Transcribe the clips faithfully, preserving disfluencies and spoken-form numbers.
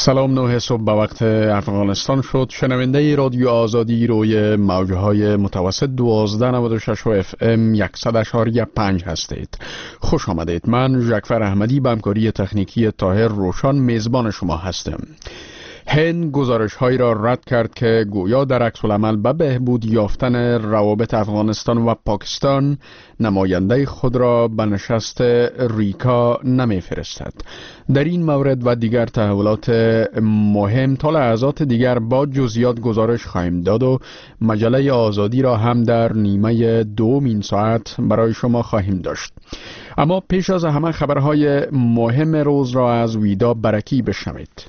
سلام، نه صبح به وقت افغانستان شد. شنونده رادیو آزادی روی موجه های متوسط دوازده نود و شش و اف ام صد اشاری پنج هستید. خوش آمدید. من ژکفر احمدی به همکاری تکنیکی طاهر روشان میزبان شما هستم. هند گزارش هایی را رد کرد که گویا در عکس العمل به بهبود یافتن روابط افغانستان و پاکستان نماینده خود را به نشست ریکا نمی فرستد. در این مورد و دیگر تحولات مهم تا لحظات دیگر با جزئیات گزارش خواهیم داد و مجله آزادی را هم در نیمه دوم این ساعت برای شما خواهیم داشت. اما پیش از همه خبرهای مهم روز را از ویدا برکی بشنوید.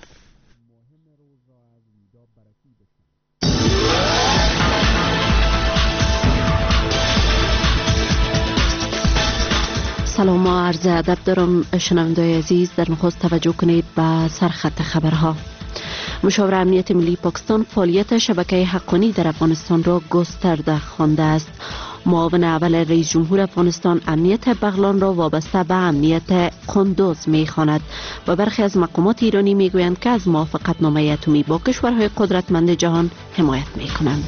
سلام و عرض ادب دارم شنوندگان عزیز. در نخست توجه کنید به سرخط خبرها. مشاور امنیت ملی پاکستان فعالیت شبکه حقانی در افغانستان را گسترده خوانده است. معاون اول رئیس جمهور افغانستان امنیت بغلان را وابسته به امنیت قندوز می خواند و برخی از مقامات ایرانی می گویند که از موافقت نامه اتمی با کشورهای قدرتمند جهان حمایت می کنند.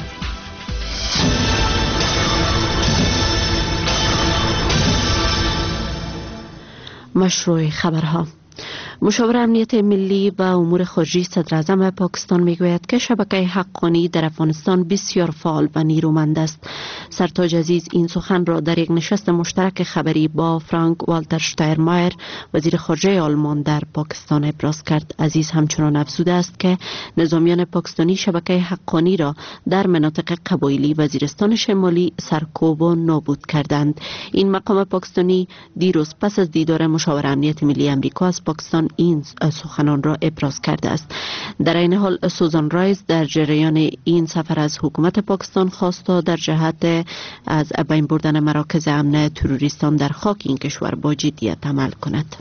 مشروع خبرها. مشاور امنیت ملی و امور خارجه صدر اعظم پاکستان میگوید که شبکه حقانی در افغانستان بسیار فعال و نیرومند است. سرتاج عزیز این سخن را در یک نشست مشترک خبری با فرانک والتر شتاینمایر وزیر خارجه آلمان در پاکستان ابراز کرد. عزیز همچنان افزوده است که نظامیان پاکستانی شبکه حقانی را در مناطق قبایلی وزیرستان شمالی سرکوب و نابود کردند. این مقام پاکستانی دیروز پس از دیدار مشاور امنیت ملی امریکا از پاکستان این سخنان را ابراز کرده است. در این حال سوزان رایز در جریان این سفر از حکومت پاکستان خواست تا در جهت از بین بردن مراکز امن تروریستان در خاک این کشور با جدیت عمل کند.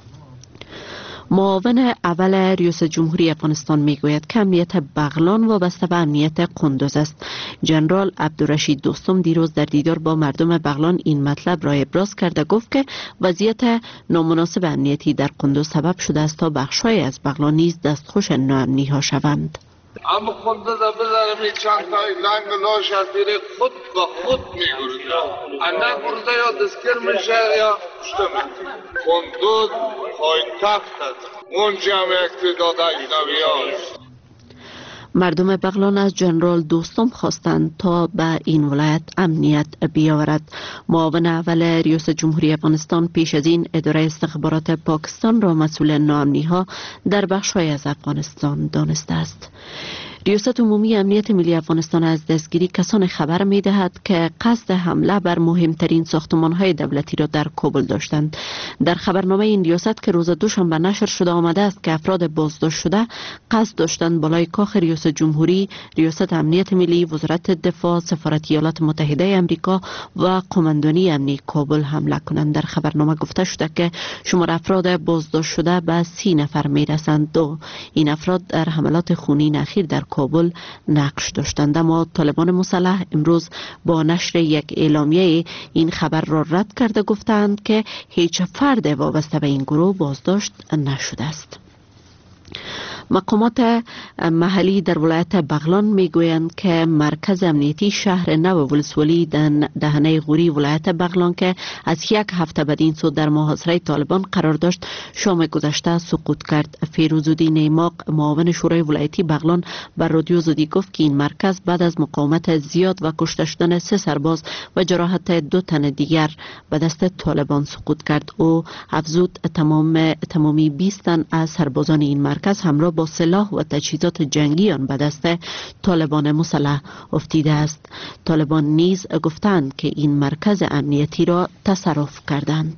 معاون اول ریاست جمهوری افغانستان میگوید که امنیت بغلان وابسته به امنیت قندوز است. جنرال عبدالرشید دوستم دیروز در دیدار با مردم بغلان این مطلب را ابراز کرده گفت که وضعیت نامناسب امنیتی در قندوز سبب شده است تا بخش‌های از بغلان نیز دستخوش ناامنی ها شوند. اما قندوز بزنم این چند تای لنگ لاش از دیره خود با خود میگرده اندر گرده یا دستگیر میشه یا پشته میگرده. قندوز پایتخت است، اونجا هم اقتداد اجنبی هاست. مردم بغلان از جنرال دوستم خواستند تا به این ولایت امنیت بیاورد. معاون اول ریاست جمهوری افغانستان پیش از این اداره استخبارات پاکستان را مسئول ناامنی ها در بخش‌های از افغانستان دانسته است. ریاست عمومی امنیت ملی افغانستان از دستگیری کسان خبر می دهد که قصد حمله بر مهمترین ساختمان‌های دولتی را در کابل داشتند. در خبرنامه این ریاست که روز دوشنبه نشر شده آمده است که افراد بازداشت شده قصد داشتند بالای کاخ ریاست جمهوری، ریاست امنیت ملی، وزارت دفاع، سفارت ایالات متحده آمریکا و قماندانی امنی کابل حمله کنند. در خبرنامه گفته شده که شمار افراد بازداشت شده به سی نفر می رسند. دو این افراد در حملات خونین اخیر در کابل نقش داشتند. اما طالبان مسلح امروز با نشر یک اعلامیه این خبر را رد کرده گفتند که هیچ فرد وابسته به این گروه بازداشت نشده است. مقامات محلی در ولایت بغلان میگویند که مرکز امنیتی شهر نو ولسوالی در دهنه غوری ولایت بغلان که از یک هفته بدین سو در محاصره طالبان قرار داشت شام گذشته سقوط کرد. فیروزالدین ایماق معاون شورای ولایتی بغلان بر رادیو آزادی گفت که این مرکز بعد از مقاومت زیاد و کشته شدن سه سرباز و جراحت دو تن دیگر به دست طالبان سقوط کرد. او افزود تمام تمامی بیست تن از سربازان این مرکز همراه با سلاح و تجهیزات جنگی آن به دست طالبان مسلح افتیده است. طالبان نیز گفتند که این مرکز امنیتی را تصرف کردند.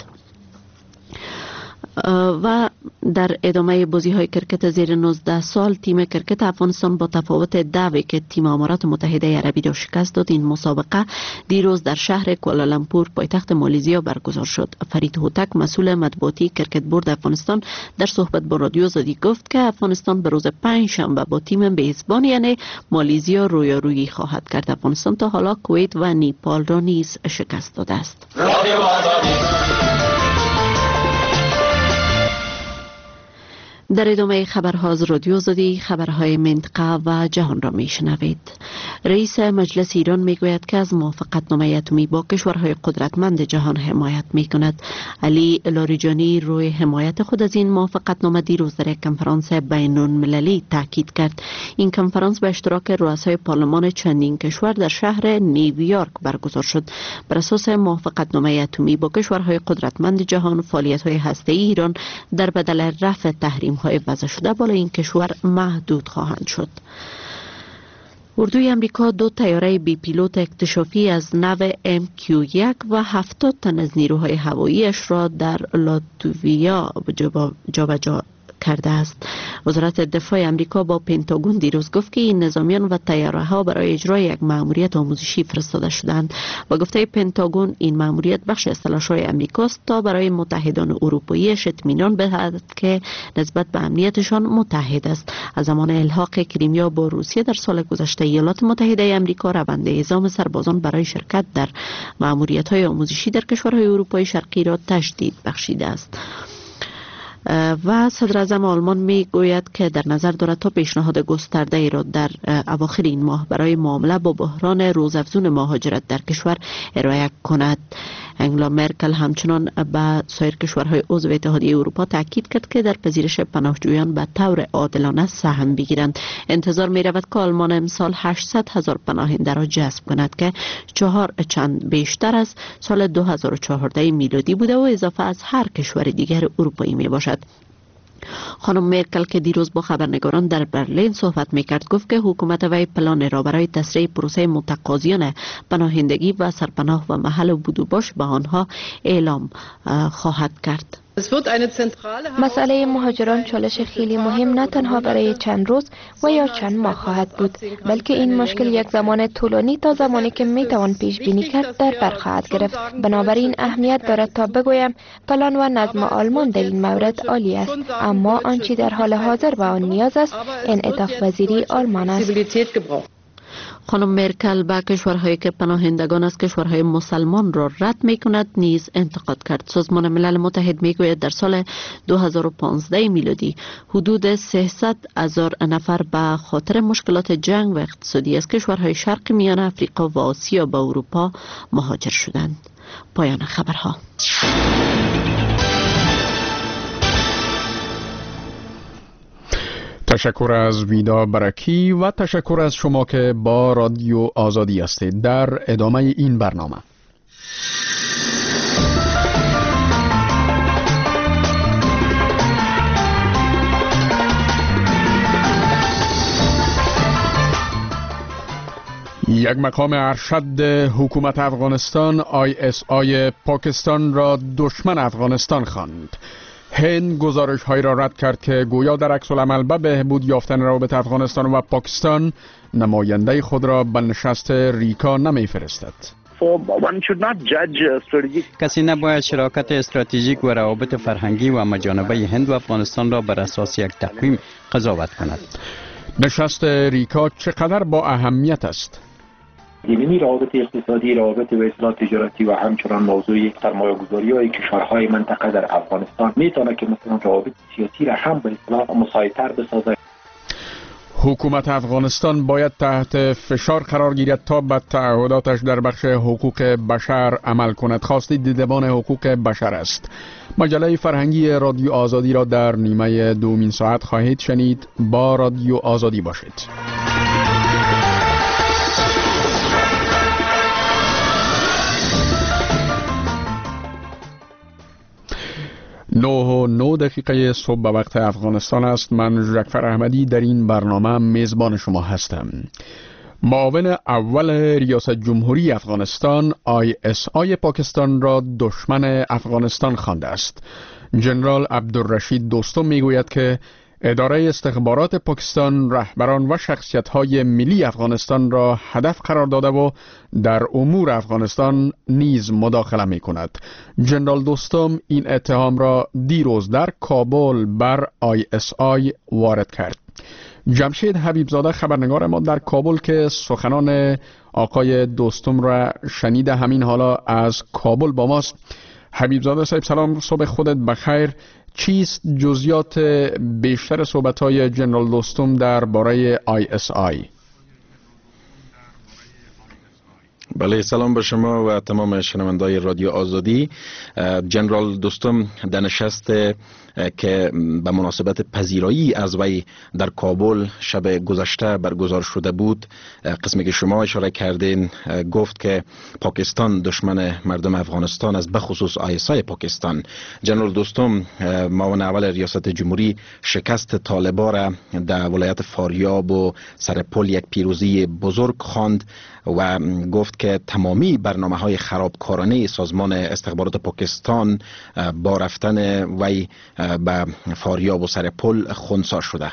و در ادامه بازی های کرکت زیر نوزده سال تیم کرکت افغانستان با تفاوت دو ویکت تیم امارات متحده عربی را شکست داد. این مسابقه دیروز در شهر کوالالامپور پایتخت مالزیا برگزار شد. فرید هوتک مسئول مطبوعاتی کرکت بورد افغانستان در صحبت با رادیو آزادی گفت که افغانستان به روز پنج شنبه با تیم میزبان یعنی مالزیا رویارویی خواهد کرد. افغانستان تا حالا کویت و نیپال را نیز شکست داده است. در ادامه خبرها از رادیو آزادی خبرهای منطقه و جهان را میشنوید. رئیس مجلس ایران میگوید که از موافقتنامه اتمی با کشورهای قدرتمند جهان حمایت میکند. علی لاریجانی روی حمایت خود از این موافقتنامه دیروز در یک کنفرانس بین المللی تاکید کرد. این کنفرانس به اشتراک رؤسای پارلمان چندین کشور در شهر نیویورک برگزار شد. بر اساس موافقتنامه اتمی با کشورهای قدرتمند جهان، فعالیت‌های هسته‌ای ایران در بدل رفع تحریم های وضع شده بالای این کشور محدود خواهند شد. اردوی امریکا دو طیاره بی پیلوت اکتشافی از نوع ام کیو یک و هفتاد تن از نیروهای هواییش را در لاتویا جابجا کرده است. وزارت دفاع امریکا با پنتاگون دیروز گفت که این نظامیان و طیاره ها برای اجرای یک مأموریت آموزشی فرستاده شدند. با گفته پنتاگون این مأموریت بخش از تلاش‌های امریکاست تا برای متحدان اروپاییش اطمینان بدهد که نسبت به امنیتشان متحد است. از زمان الحاق کریمیا با روسیه در سال گذشته ایالات متحده امریکا روند اعزام سربازان برای شرکت در مأموریت‌های آموزشی در کشورهای اروپای شرقی را تجدید بخشیده است. و صدر اعظم آلمان می گوید که در نظر دارد تا پیشنهاد گسترده ای را در اواخر این ماه برای معامله با بحران روزافزون مهاجرت در کشور ارائه کند. انگلا مرکل همچنان به سایر کشورهای عضو اتحادیه اروپا تاکید کرد که در پذیرش پناهجویان به طور عادلانه سهم بگیرند. انتظار می رود که آلمان امسال هشتصد هزار پناهنده را جذب کند که چهار چند بیشتر از سال دو هزار و چهارده میلادی بوده و اضافه از هر کشور دیگر اروپایی می باشد. خانم مرکل که دیروز با خبرنگاران در برلین صحبت میکرد گفت که حکومت وی پلان را برای تسریع پروسه متقاضیان پناهندگی و سرپناه و محل بود و باش به آنها اعلام خواهد کرد. مسئله مهاجران چالش خیلی مهم نه تنها برای چند روز و یا چند ماه خواهد بود، بلکه این مشکل یک زمان طولانی تا زمانی که میتوان پیش بینی کرد در بر خواهد گرفت. بنابراین اهمیت دارد تا بگویم پلان و نظم آلمان در این مورد عالی است، اما آنچه در حال حاضر به آن نیاز است انعطاف پذیری آلمان است. خانم مرکل به کشورهایی که پناهندگان از کشورهای مسلمان را رد می کند نیز انتقاد کرد. سازمان ملل متحد می گوید در سال دو هزار و پانزده میلادی حدود سیصد هزار نفر به خاطر مشکلات جنگ و اقتصادی از کشورهای شرق میانه افریقا و آسیا به اروپا مهاجر شدند. پایان خبرها. تشکر از ویدا برکی و تشکر از شما که با رادیو آزادی هستید. در ادامه این برنامه یک مقام ارشد حکومت افغانستان آی اس آی پاکستان را دشمن افغانستان خواند. هند گزارش هایی را رد کرد که گویا در عکس العمل به بهبود یافتن روابط افغانستان و پاکستان نماینده خود را به نشست ریکا نمی فرستد. کسی نباید شراکت استراتژیک و روابط فرهنگی و مجانبه هند و افغانستان را بر اساس یک تقویم قضاوت کند. نشست ریکا چقدر با اهمیت است؟ دیمینی روابط اقتصادی، روابط و اصلاح تجارتی و همچنان موضوع سرمایه‌گذاری های کشورهای منطقه در افغانستان میتونه که مثلا روابط سیاسی را هم به اصلاح مساعدتر بسازه. حکومت افغانستان باید تحت فشار قرار گیرد تا به تعهداتش در بخش حقوق بشر عمل کند. خواست دیدبان حقوق بشر است. مجله فرهنگی رادیو آزادی را در نیمه دومین ساعت خواهید شنید. با رادیو آزادی باشید. نه و نه دقیقه صبح به وقت افغانستان است. من ژکفر احمدی در این برنامه میزبان شما هستم. معاون اول ریاست جمهوری افغانستان آی اس آی پاکستان را دشمن افغانستان خوانده است. جنرال عبدالرشید دوستم میگوید که اداره استخبارات پاکستان رهبران و شخصیت‌های ملی افغانستان را هدف قرار داده و در امور افغانستان نیز مداخله می‌کند. جنرال دوستم این اتهام را دیروز در کابل بر آی اس آی وارد کرد. جمشید حبیبزاده خبرنگار ما در کابل که سخنان آقای دوستم را شنیده همین حالا از کابل با ماست. حبیب زاده صاحب سلام، صبح خودت بخیر. چیست جزئیات بیشتر صحبت‌های جنرال دوستم درباره آی اس آی؟ بله، سلام به شما و تمام شنوندای رادیو آزادی. جنرال دوستم در نشست که به مناسبت پذیرایی از وی در کابل شب گذشته برگزار شده بود، قسمی که شما اشاره کردین، گفت که پاکستان دشمن مردم افغانستان است، به خصوص آی اس آی پاکستان. جنرال دوستم معاون اول ریاست جمهوری شکست طالبان را در ولایت فاریاب و سرپل یک پیروزی بزرگ خواند و گفت که تمامی برنامه های خرابکارانه سازمان استخبارات پاکستان با رفتن وی به فاریاب و سرپل خنثی شده.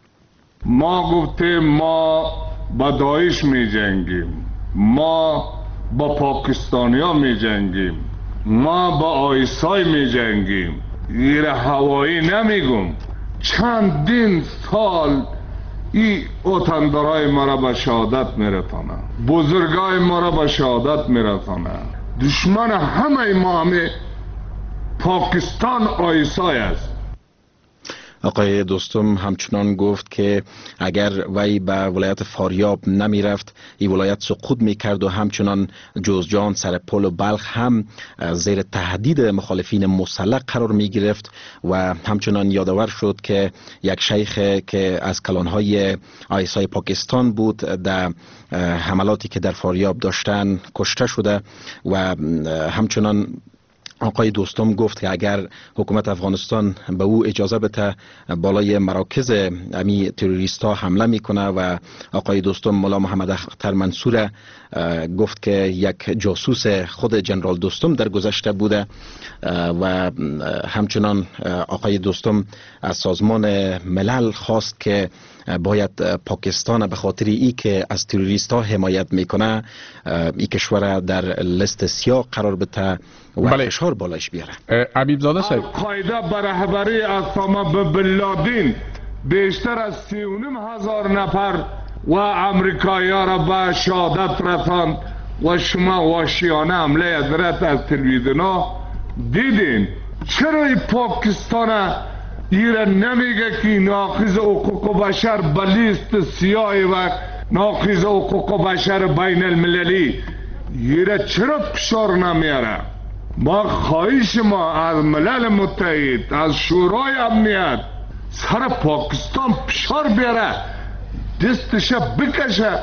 ما گفتیم ما با داعش می جنگیم، ما با پاکستانیا می جنگیم، ما با آیسای می جنگیم. گیر هوایی نمیگم، چندین سال ای وطندارای ما را به شهادت میرسانه، بزرگای ما را به شهادت میرسانه. دشمن همه ما همه پاکستان آیسای است. آقای دوستم همچنان گفت که اگر وی به ولایت فاریاب نمی رفت، این ولایت سقوط می کرد و همچنان جوزجان، سرپل و بلخ هم زیر تهدید مخالفین مسلح قرار می گرفت و همچنان یادآور شد که یک شیخ که از کلانهای آی اس آی پاکستان بود در حملاتی که در فاریاب داشتن کشته شده و همچنان آقای دوستم گفت که اگر حکومت افغانستان به او اجازه بده بالای مراکز امی تروریست ها حمله میکنه و آقای دوستم مولا محمد اختر منصور گفت که یک جاسوس خود جنرال دوستم در گذشته بوده و همچنان آقای دوستم از سازمان ملل خواست که باید پاکستان به خاطر ای که از تروریست ها حمایت میکنه ای کشور در لیست سیاه قرار بده و فشار بالایش بیاره. حبیب زاده صاحب، القاعده به رهبری اسامه بن لادن بیشتر از سی و نیم هزار نفر و امریکایی‌ها را به شهادت رساند و شما وحشیانه حمله حضرت از تلویزیون‌ها دیدین. چرا این پاکستان ایره نمیگه که ناقض حقوق بشر به لیست سیاه و ناقض حقوق بشر بین المللی ایره چرا فشار نمیاره؟ ما خواهش ما از ملل متحد، از شورای امنیت سر پاکستان فشار بیاره، دستش بکشه.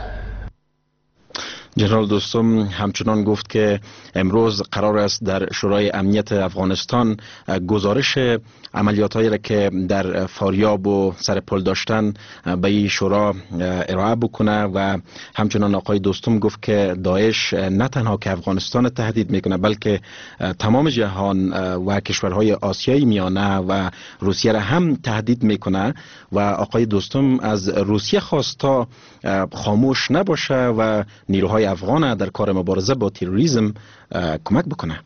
جنرال دوستم همچنان گفت که امروز قرار است در شورای امنیت افغانستان گزارش عملیات هایی را که در فاریاب و سرپل داشتن به این شورا ارائه بکنه و همچنان آقای دوستم گفت که داعش نه تنها که افغانستان تهدید میکنه بلکه تمام جهان و کشورهای آسیای میانه و روسیه را هم تهدید میکنه و آقای دوستم از روسیه خواست تا خاموش نباشه و نیروهای افغان در کار مبارزه با تروریسم کمک بکنه.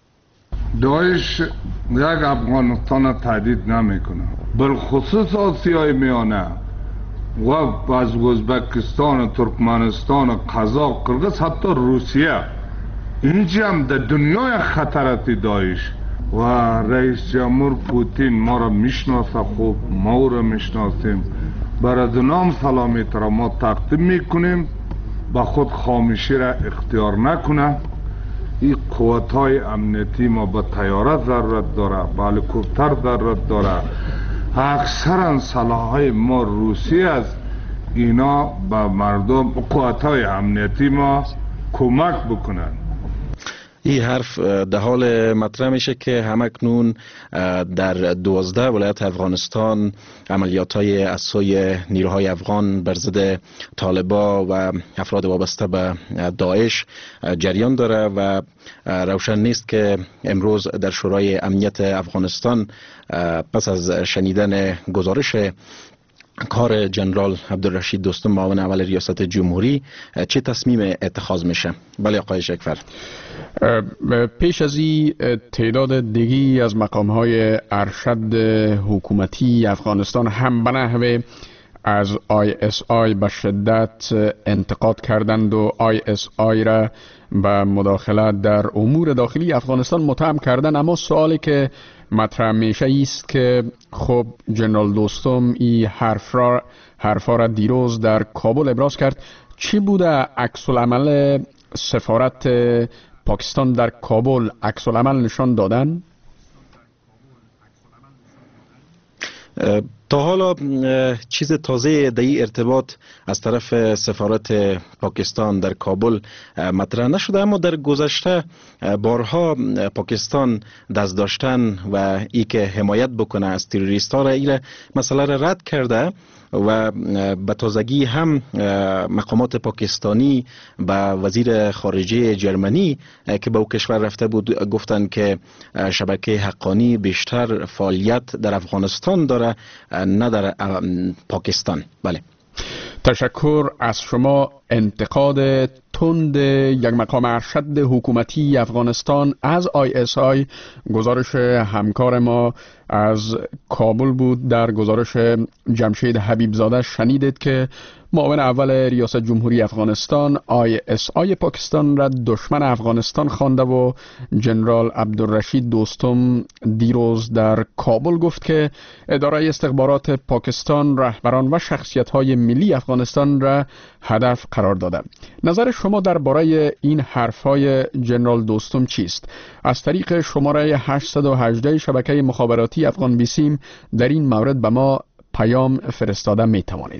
داعش یک افغانستان تهدید نمیکنه، بالخصوص آسیای میانه و از ازبکستان، ترکمنستان، قزاق، قرغیز، حتی روسیه. اینجا هم در دنیای خطرات داعش و رئیس جمهور پوتین ما را میشناسه، خوب ما را میشناسیم. برای نام سلامیت را ما تقدیم میکنیم، با خود خاموشی را اختیار نکنه. این قوت های امنیتی ما با طیاره ضرورت داره، با هلیکوپتر ضرورت داره. اکثرا سلاح های ما روسی است، اینا با مردم قوت های امنیتی ما کمک بکنن. این حرف در حال مطرح میشه که همکنون در دوازده ولایت افغانستان عملیات های از سوی نیروهای افغان بر ضد طالبا و افراد وابسته به داعش جریان داره و روشن نیست که امروز در شورای امنیت افغانستان پس از شنیدن گزارش کار جنرال عبدالرشید دوستم معاون اول ریاست جمهوری چه تصمیم اتخاذ میشه؟ بله آقای شکفر. پیش از این تعداد دیگی از مقام‌های ارشد حکومتی افغانستان هم به نحو از آی اس آی به شدت انتقاد کردند و آی اس آی را به مداخلت در امور داخلی افغانستان متهم کردند. اما سوالی که مطرح میشه است که خب جنرال دوستم این حرف را حرفا را دیروز در کابل ابراز کرد. چی بوده عکس العمل سفارت پاکستان در کابل؟ عکس العمل نشان دادن؟ تا حالا چیز تازه در این ارتباط از طرف سفارت پاکستان در کابل مطرح نشده، اما در گذشته بارها پاکستان دست داشتن و ای که حمایت بکنه از تروریست ها را این مسئله را رد کرده و به تازگی هم مقامات پاکستانی به وزیر خارجه جرمنی که به او کشور رفته بود گفتند که شبکه حقانی بیشتر فعالیت در افغانستان داره نه در پاکستان. بله، تشکر از شما. انتقاد تند یک مقام ارشد حکومتی افغانستان از آی اس آی گزارش همکار ما از کابل بود. در گزارش جمشید حبیبزاده شنیدید که معاون اول ریاست جمهوری افغانستان آی اس آی پاکستان را دشمن افغانستان خوانده و جنرال عبدالرشید دوستم دیروز در کابل گفت که اداره استخبارات پاکستان رهبران و شخصیت‌های ملی افغانستان را هدف قرار داده. نظر شما درباره این حرف‌های جنرال دوستم چیست؟ از طریق شماره هشت یک هشت شبکه مخابراتی افغان بیسیم در این مورد به ما پیام فرستاده می توانید.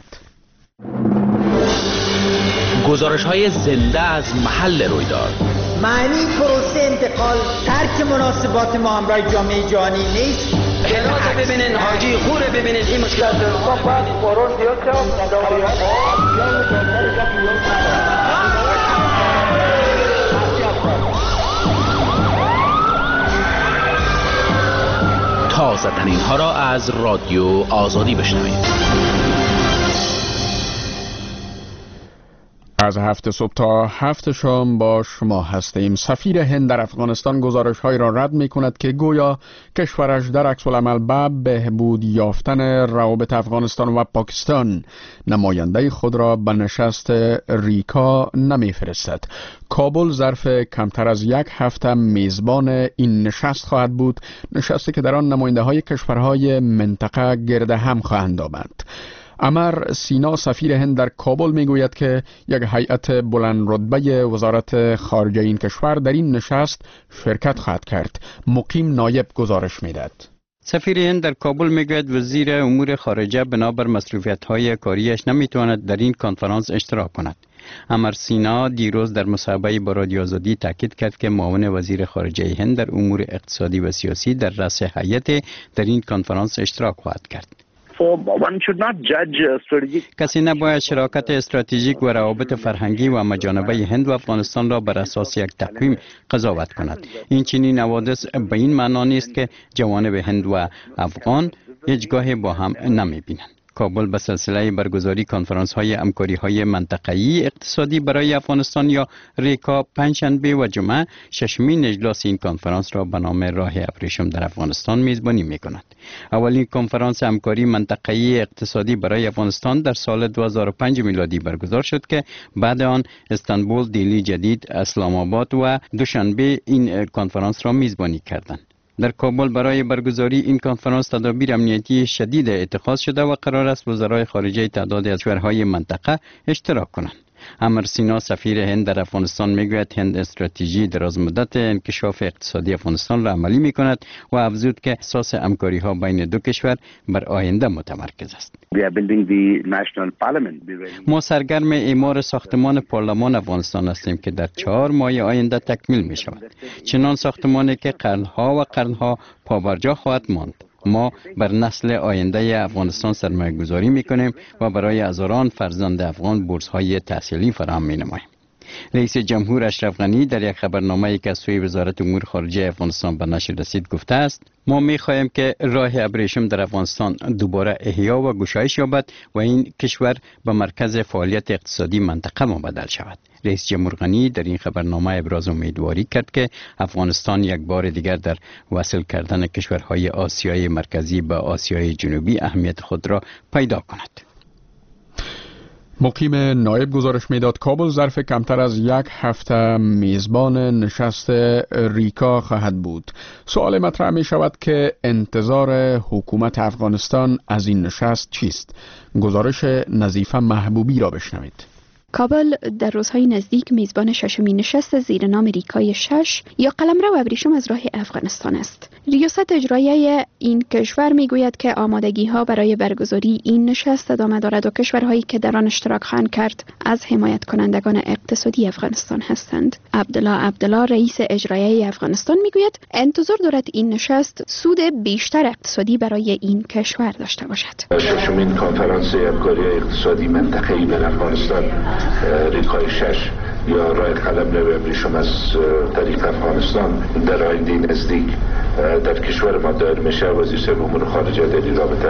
گزارش های زنده از محل رویداد. معنی پروسه انتقال ترک مناسبات ما همراه جامعه جهانی نیست. خدمات ببینین، حاجی خوره ببینین، این مشکلات تازه ترین ها را از رادیو آزادی بشنوید. از هفت صبح تا هفت شام با شما هستیم. سفیر هند در افغانستان گزارش های را رد می کند که گویا کشورش در عکس العمل به بهبود یافتن روابط افغانستان و پاکستان نماینده خود را به نشست ریکا نمی فرستد. کابل ظرف کمتر از یک هفته میزبان این نشست خواهد بود، نشستی که در آن نماینده های کشورهای منطقه گرد هم خواهند آمد. امر سینا سفیر هند در کابل میگوید که یک هیئت بلند رتبه وزارت خارجه این کشور در این نشست شرکت خواهد کرد. مقیم نایب گزارش میداد. سفیر هند در کابل میگوید وزیر امور خارجه بنابر مصروفیت‌های کاریش نمیتواند در این کنفرانس اشتراک کند. امر سینا دیروز در مصاحبه با رادیو آزادی تاکید کرد که معاون وزیر خارجه هند در امور اقتصادی و سیاسی در رأس هیئت در این کنفرانس اشتراک خواهد کرد. کسی نباید شراکت استراتژیک و روابط فرهنگی و همه‌جانبه هند و افغانستان را بر اساس یک تقویم قضاوت کند. این چنین حوادث به این معنا نیست که جوانب هند و افغان هیچگاه با هم نمی‌بینند. کابل به سلسله برگزاری کنفرانس های همکاری های منطقه‌ای اقتصادی برای افغانستان یا ریکا پنجشنبه و جمعه ششمین اجلاس این کنفرانس را به نام راه ابریشم در افغانستان میزبانی می‌کند. اولین کنفرانس همکاری منطقه‌ای اقتصادی برای افغانستان در سال دو هزار و پنج میلادی برگزار شد که بعد آن استانبول، دیلی جدید، اسلام آباد و دوشنبه این کنفرانس را میزبانی کردند. در کابل برای برگزاری این کنفرانس تدابیر امنیتی شدید اتخاذ شده و قرار است وزرای خارجه تعدادی از کشورهای منطقه اشتراک کنند. امر سینا سفیر هند در افغانستان میگوید هند استراتژی دراز مدت انکشاف اقتصادی افغانستان را عملی می کند و افزود که اساس همکاری ها بین دو کشور بر آینده متمرکز است. ما سرگرم اعمار ساختمان پارلمان افغانستان هستیم که در چهار ماه آینده تکمیل می شود. چنان ساختمانی که قرنها و قرنها پابرجا خواهد ماند. ما بر نسل آینده افغانستان سرمایه گذاری می کنیم و برای هزاران فرزند افغان بورس های تحصیلی فراهم می نماییم. رئیس جمهور اشرف غنی در یک خبرنامه‌ای که از سوی وزارت امور خارجه افغانستان به نشر رسید گفته است ما می خواهیم که راه ابریشم در افغانستان دوباره احیا و گشایش یابد و این کشور به مرکز فعالیت اقتصادی منطقه مبدل شود. رئیس جمهور غنی در این خبرنامه ابراز امیدواری کرد که افغانستان یک بار دیگر در وصل کردن کشورهای آسیای مرکزی به آسیای جنوبی اهمیت خود را پیدا کند. مقیم نایب گزارش میداد کابل ظرف کمتر از یک هفته میزبان نشست ریکا خواهد بود. سوال مطرح می شود که انتظار حکومت افغانستان از این نشست چیست؟ گزارش نظیفه محبوبی را بشنوید. کابل در روزهای نزدیک میزبان ششمین نشست زیر نام ریکای شش یا قلمرو ابریشم از راه افغانستان است. ریاست اجرایی این کشور میگوید که آمادگی ها برای برگزاری این نشست ادامه دارد و کشورهایی که در آن اشتراک خواهند کرد از حمایت کنندگان اقتصادی افغانستان هستند. عبدالله عبدالله رئیس اجرایی افغانستان میگوید انتظار دارد این نشست سود بیشتر اقتصادی برای این کشور داشته باشد. ششمین کنفرانس همکاری اقتصادی منطقه‌ای بین افغانستان ریکای شش یا راه قلمرو ابریشم از طریق افغانستان در آینده نزدیک در کشور ما دایر میشه. وزیر صاحب امور خارجه در این رابطه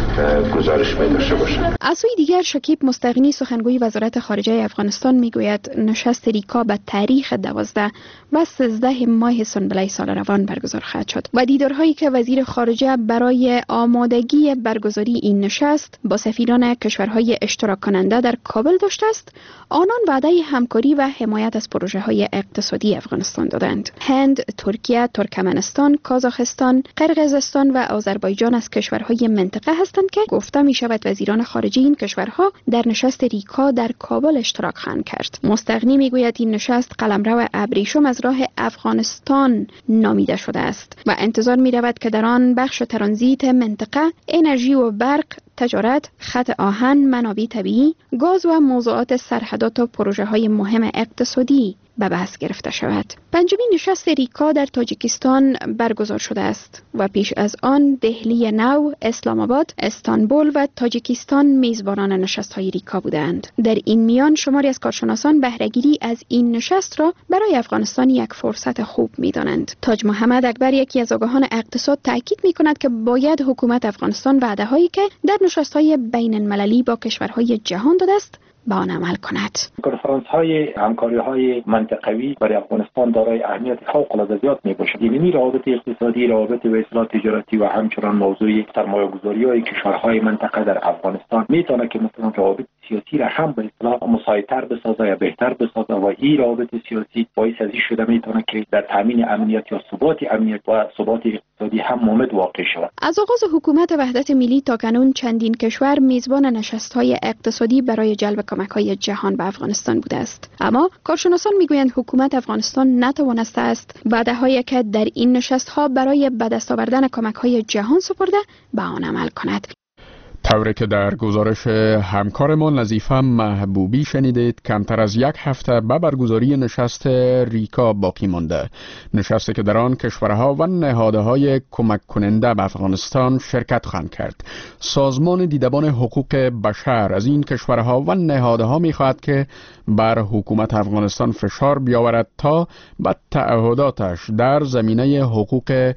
گزارش می داشته باشه. از سوی دیگر شکیب مستغنی سخنگوی وزارت خارجه افغانستان میگوید نشست ریکا به تاریخ دوازده و سیزده ماه سنبله سال روان برگزار خواهد شد و دیدارهایی که وزیر خارجه برای آمادگی برگزاری این نشست با سفیران کشورهای اشتراک کننده در کابل داشته است، آنان وعده همکاری و حمایت از پروژه های اقتصادی افغانستان دادند. هند، ترکیه، ترکمنستان، کازاخستان، قرقیزستان و آذربایجان از کشورهای منطقه هستند که گفته می شود وزیران خارجه این کشورها در نشست ریکا در کابل اشتراک خواهند کرد. مستغنی می گوید این نشست قلمرو ابریشم از راه افغانستان نامیده شده است و انتظار می رود که در آن بخش ترانزیت منطقه، انرژی و برق، تجارت، خط آهن، منابع طبیعی، گاز و موضوعات سرحدات و پروژه های مهم اقتصادی به بحث گرفته شود. پنجمین نشست ریکا در تاجیکستان برگزار شده است و پیش از آن دهلی نو، اسلام آباد، استانبول و تاجیکستان میزبانان نشست‌های ریکا بودند. در این میان شماری از کارشناسان بهره‌گیری از این نشست را برای افغانستان یک فرصت خوب می‌دانند. تاج محمد اکبر یکی از آگاهان اقتصاد تاکید می‌کند که باید حکومت افغانستان وعده‌هایی که در نشست‌های بین‌المللی با کشورهای جهان داده است با آن عمل کند. کنفرانس های همکاری های منطقوی برای افغانستان دارای اهمیت فوق العاده زیاد می باشد. یعنی روابط اقتصادی، روابط و اصلاح تجارتی و همچنان موضوع سرمایه‌گذاری های کشورهای منطقه در افغانستان میتونه که مثلا روابط سیاسی را هم به اصطلاح مساعدتر بسازه یا بهتر بسازه و این روابط سیاسی باعث از این شده میتونه که در تامین امنیت یا ثبات امنیت و ثبات اقتصادی هم ممد واقع شود. از آغاز حکومت وحدت ملی تا کنون چندین کشور میزبان نشست‌های اقتصادی برای جلب کمک‌های جهان به افغانستان بوده است، اما کارشناسان میگویند حکومت افغانستان نتوانسته است وعده‌هایی که در این نشست‌ها برای به دست آوردن کمک‌های جهان سپرده به آن عمل کند. طوری که در گزارش همکارمان نظیفه محبوبی شنیدید، کمتر از یک هفته به برگزاری نشست ریکا باقی مانده. نشستی که در آن کشورها و نهادهای کمک کننده به افغانستان شرکت خواهند کرد. سازمان دیدبان حقوق بشر از این کشورها و نهادها می‌خواهد که بر حکومت افغانستان فشار بیاورد تا به تعهداتش در زمینه حقوق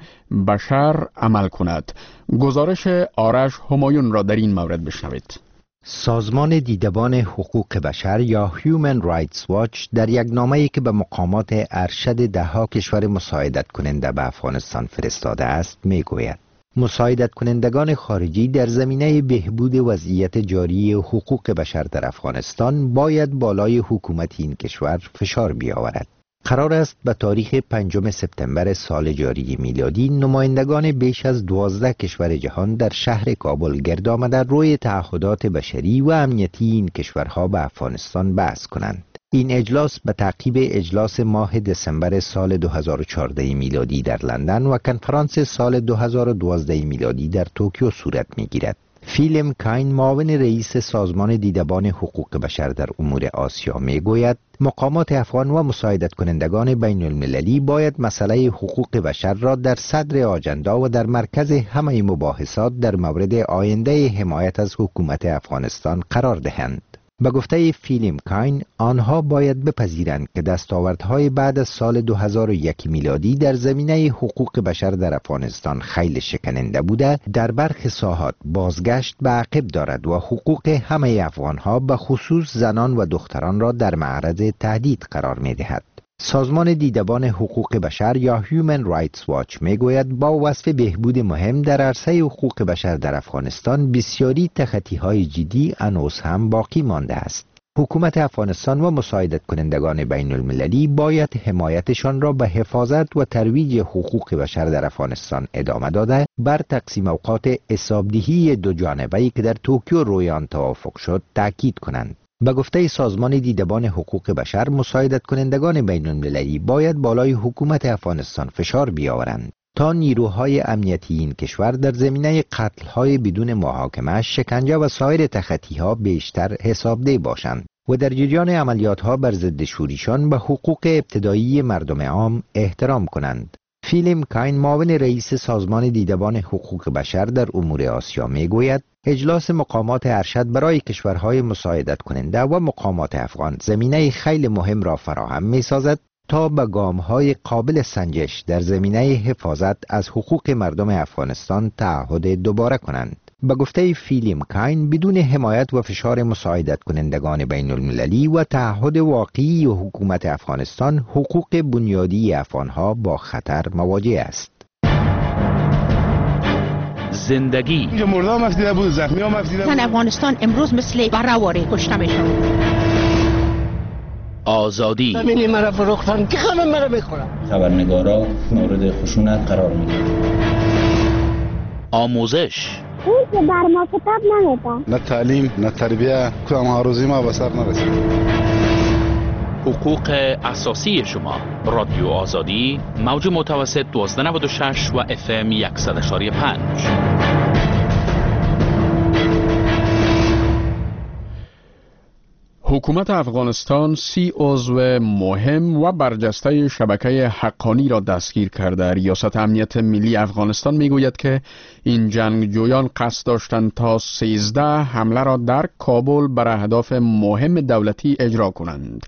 بشر عمل کند. گزارش آرش همایون را در این مورد بشنوید. سازمان دیدبان حقوق بشر یا Human Rights Watch در یک نامه‌ای که به مقامات ارشد ده‌ها کشور مساعدت کننده به افغانستان فرستاده است میگوید مساعدت کنندگان خارجی در زمینه بهبود وضعیت جاری حقوق بشر در افغانستان باید بالای حکومت این کشور فشار بیاورد. قرار است به تاریخ پنجم سپتامبر سال جاری میلادی نمایندگان بیش از دوازده کشور جهان در شهر کابل گرد آمده روی تعهدات بشری و امنیتی این کشورها به افغانستان بحث کنند. این اجلاس به تعقیب اجلاس ماه دسامبر سال دو هزار و چهارده میلادی در لندن و کنفرانس سال دو هزار و دوازده میلادی در توکیو صورت میگیرد. فیلم کاین معاون رئیس سازمان دیدبان حقوق بشر در امور آسیا میگوید مقامات افغان و مساعدت کنندگان بین المللی باید مسئله حقوق بشر را در صدر آجندا و در مرکز همه مباحثات در مورد آینده حمایت از حکومت افغانستان قرار دهند. به گفته فیلم کاین، آنها باید بپذیرند که دستاوردهای بعد از سال دو هزار و یک میلادی در زمینه حقوق بشر در افغانستان خیلی شکننده بوده، در برخی ساحات بازگشت به عقب دارد و حقوق همه افغانها به خصوص زنان و دختران را در معرض تهدید قرار می دهد. سازمان دیدبان حقوق بشر یا Human Rights Watch میگوید با وصف بهبود مهم در عرصه حقوق بشر در افغانستان بسیاری تخطی‌های جدی هنوز هم باقی مانده است. حکومت افغانستان و مساعدت کنندگان بین المللی باید حمایتشان را به حفاظت و ترویج حقوق بشر در افغانستان ادامه داده بر تقسیم اوقات حسابدهی دو جانبه‌ای که در توکیو روی آن توافق شد تاکید کنند. به گفته سازمان دیدبان حقوق بشر، مساعدت کنندگان بین المللی باید بالای حکومت افغانستان فشار بیاورند تا نیروهای امنیتی این کشور در زمینه قتل‌های بدون محاکمه، شکنجه و سایر تخطی‌ها بیشتر حسابده باشند و در جریان عملیات‌ها بر ضد شوریشان به حقوق ابتدایی مردم عام احترام کنند. فیلیم کاین، معاون رئیس سازمان دیدبان حقوق بشر در امور آسیا میگوید اجلاس مقامات ارشد برای کشورهای مساعدت کننده و مقامات افغان زمینه خیلی مهم را فراهم می‌سازد تا به گام‌های قابل سنجش در زمینه حفاظت از حقوق مردم افغانستان تعهد دوباره کنند. به گفته فیلیم کاین، بدون حمایت و فشار مساعدت کنندگان بین المللی و تعهد واقعی و حکومت افغانستان، حقوق بنیادی افغانها با خطر مواجه است. زندگی اینجا مرده هم افزیده بود، زخمی هم افزیده بود. افغانستان امروز مثل برهواره کشته میشون. آزادی همینی مرا فروختن که همه مرا میخورن. خبرنگارا مورد خشونت قرار میگیرن. آموزش اون که بر ما کتاب نمیدن. نه تعلیم نه تربیه، کدام آروزی ما به سر نرسید. حقوق اساسی شما. رادیو آزادی، موج متوسط دوازده نود و شش و اف ام صد و پنج. حکومت افغانستان سی عضو مهم و برجسته شبکه حقانی را دستگیر کرده. ریاست امنیت ملی افغانستان میگوید که این جنگجویان قصد داشتند تا سیزده حمله را در کابل بر اهداف مهم دولتی اجرا کنند.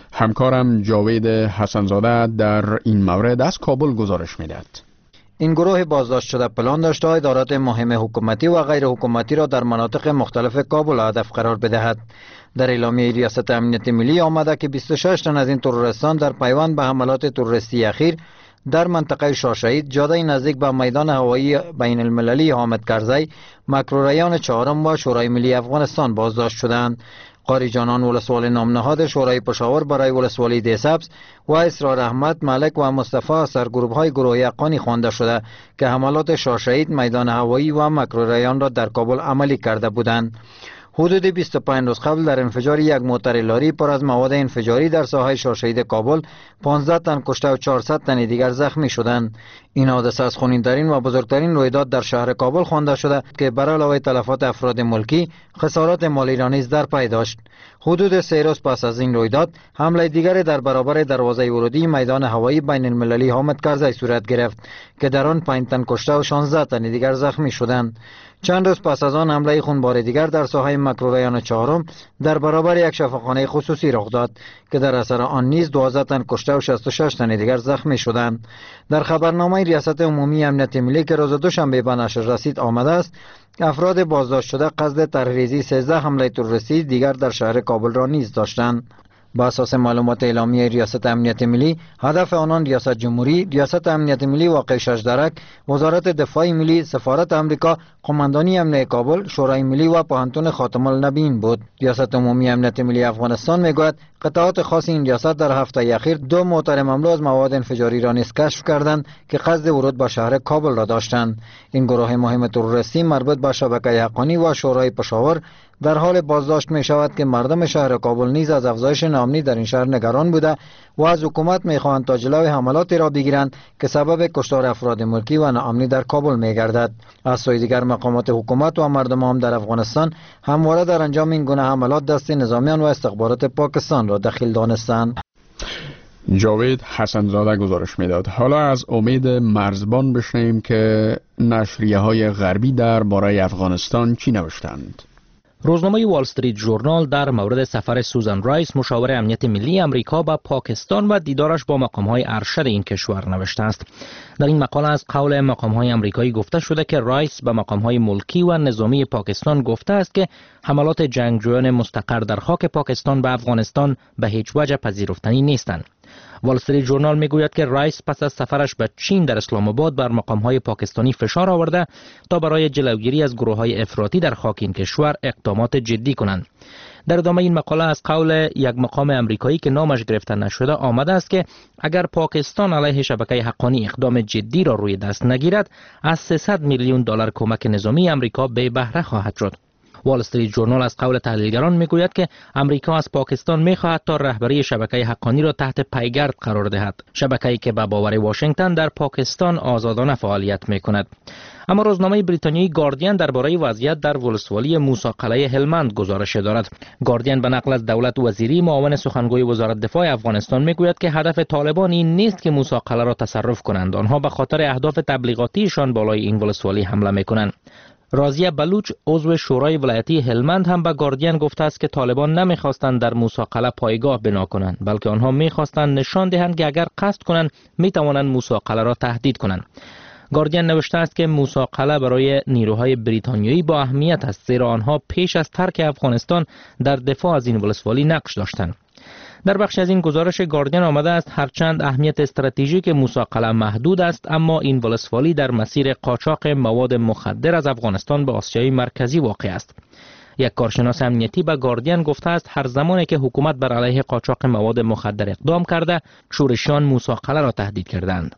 همکارم جاوید حسنزاده در این مورد از کابل گزارش میدهد. این گروه بازداشت شده پلان داشته ادارات مهم حکومتی و غیر حکومتی را در مناطق مختلف کابل هدف قرار بدهد. در اعلامیه ریاست امنیت ملی آمده که بیست و شش تن از این تروریستان در پیوند به حملات تروریستی اخیر در منطقه شاهشهید، جاده نزدیک به میدان هوایی بین المللی حامد کرزی، مکروریان چهارم و شورای ملی افغانستان بازداشت شدند. قاری جانان ولسوالی نامنهاد شورای پشاور برای ولسوالی دیسبز و اسرار احمد ملک و مصطفی سرگروه های گروه حقانی خوانده شده که حملات شاهشهید، میدان هوایی و مکروریان را در کابل عملی کرده بودند. حدود بیست و پنج روز قبل در انفجار یک موتر لاری پر از مواد انفجاری در ساحه شاهشهید کابل پانزده تن کشته و چهارصد تن دیگر زخمی شدند. این حادثه از خونین‌ترین و بزرگترین رویداد در شهر کابل خوانده شده که بر علاوه تلفات افراد ملکی، خسارات مالی را نیز در پی داشت. حدود سه روز پس از این رویداد، حمله دیگر در برابر دروازه ورودی میدان هوایی بین المللی حامد کرزی صورت گرفت که در آن پنج تن کشته و شانزده تن دیگر زخمی شدند. چند روز پس از آن حمله خونبار دیگر در ساحه مکروریان چهارم در برابر یک شفاخانه خصوصی رخ داد که در اثر آن نیز دوازده تن کشته و شصت و شش تن دیگر زخمی شدند. در خبرنامه ریاست عمومی امنیت ملی که روز دوشنبه به نشر رسید آمده است افراد بازداشت شده قصد طرحریزی سیزده حمله تروریستی دیگر در شهر کابل را نیز داشتند. با اساس معلومات اعلامیه ریاست امنیت ملی، هدف آنان ریاست جمهوری، ریاست امنیت ملی واقع ششدرک، وزارت دفاع ملی، سفارت امریکا، قماندانی امنیت کابل، شورای ملی و پوهنتون خاتم النبیین بود. ریاست عمومی امنیت ملی افغانستان میگوید قطعات خاص این ریاست در هفته اخیر دو موتر مملو از مواد انفجاری را نیز کشف کردند که قصد ورود به شهر کابل را داشتند. این گروه مهم تروریستی مربوط به شبکه حقانی و شورای پشاور در حال بازداشت می شود که مردم شهر کابل نیز از افزایش ناامنی در این شهر نگران بوده و از حکومت می خواهند تا جلوی حملاتی را بگیرند که سبب کشتار افراد ملکی و ناامنی در کابل می گردد. از سوی دیگر مقامات حکومت و مردم هم در افغانستان همواره در انجام این گونه حملات دست نظامیان و استخبارات پاکستان را دخیل دانستند. جاوید حسنزاده گزارش میداد. حالا از امید مرزبان بشنویم که نشریه های غربی در باره افغانستان چی نوشتند. روزنامه وال استریت ژورنال در مورد سفر سوزان رایس مشاور امنیت ملی امریکا به پاکستان و دیدارش با مقام‌های ارشد این کشور نوشته است. در این مقاله از قول مقام‌های آمریکایی گفته شده که رایس به مقام‌های ملکی و نظامی پاکستان گفته است که حملات جنگجویان مستقر در خاک پاکستان به افغانستان به هیچ وجه پذیرفتنی نیستند. وال استریت ژورنال میگوید که رایس پس از سفرش به چین در اسلام آباد بر مقام‌های پاکستانی فشار آورده تا برای جلوگیری از گروه‌های افراطی در خاک این کشور اقدامات جدی کنند. در ادامه این مقاله از قول یک مقام امریکایی که نامش گرفته نشده آمده است که اگر پاکستان علیه شبکه حقانی اقدام جدی را روی دست نگیرد از سیصد میلیون دلار کمک نظامی امریکا بی بهره خواهد شد. وال استریت ژورنال از قول تحلیلگران میگوید که امریکا از پاکستان میخواهد تا رهبری شبکه حقانی را تحت پیگرد قرار دهد، شبکه‌ای که به باور واشنگتن در پاکستان آزادانه فعالیت میکند. اما روزنامه بریتانیایی گاردین درباره وضعیت در ولسوالی موسی قلعه هلمند گزارش دارد. گاردین به نقل از دولت وزیری معاون سخنگوی وزارت دفاع افغانستان میگوید که هدف طالبان این نیست که موسی قلعه را تصرف کنند، آنها به خاطر اهداف تبلیغاتیشان بالای این ولسوالی حمله میکنند. راضیه بلوچ عضو شورای ولایتی هلمند هم به گاردین گفته است که طالبان نمیخواستند در موسی قلعه پایگاه بنا کنند، بلکه آنها میخواستند نشان دهند که اگر قصد کنند میتوانند موسی قلعه را تهدید کنند. گاردین نوشته است که موسی قلعه برای نیروهای بریتانیایی با اهمیت است، زیرا آنها پیش از ترک افغانستان در دفاع از این ولسوالی نقش داشتند. در بخش از این گزارش گاردین آمده است هرچند اهمیت استراتژیک موسی قلعه محدود است، اما این ولسوالی در مسیر قاچاق مواد مخدر از افغانستان به آسیای مرکزی واقع است. یک کارشناس امنیتی به گاردین گفته است هر زمانی که حکومت بر علیه قاچاق مواد مخدر اقدام کرده، شورشیان موسی قلعه را تهدید کردند.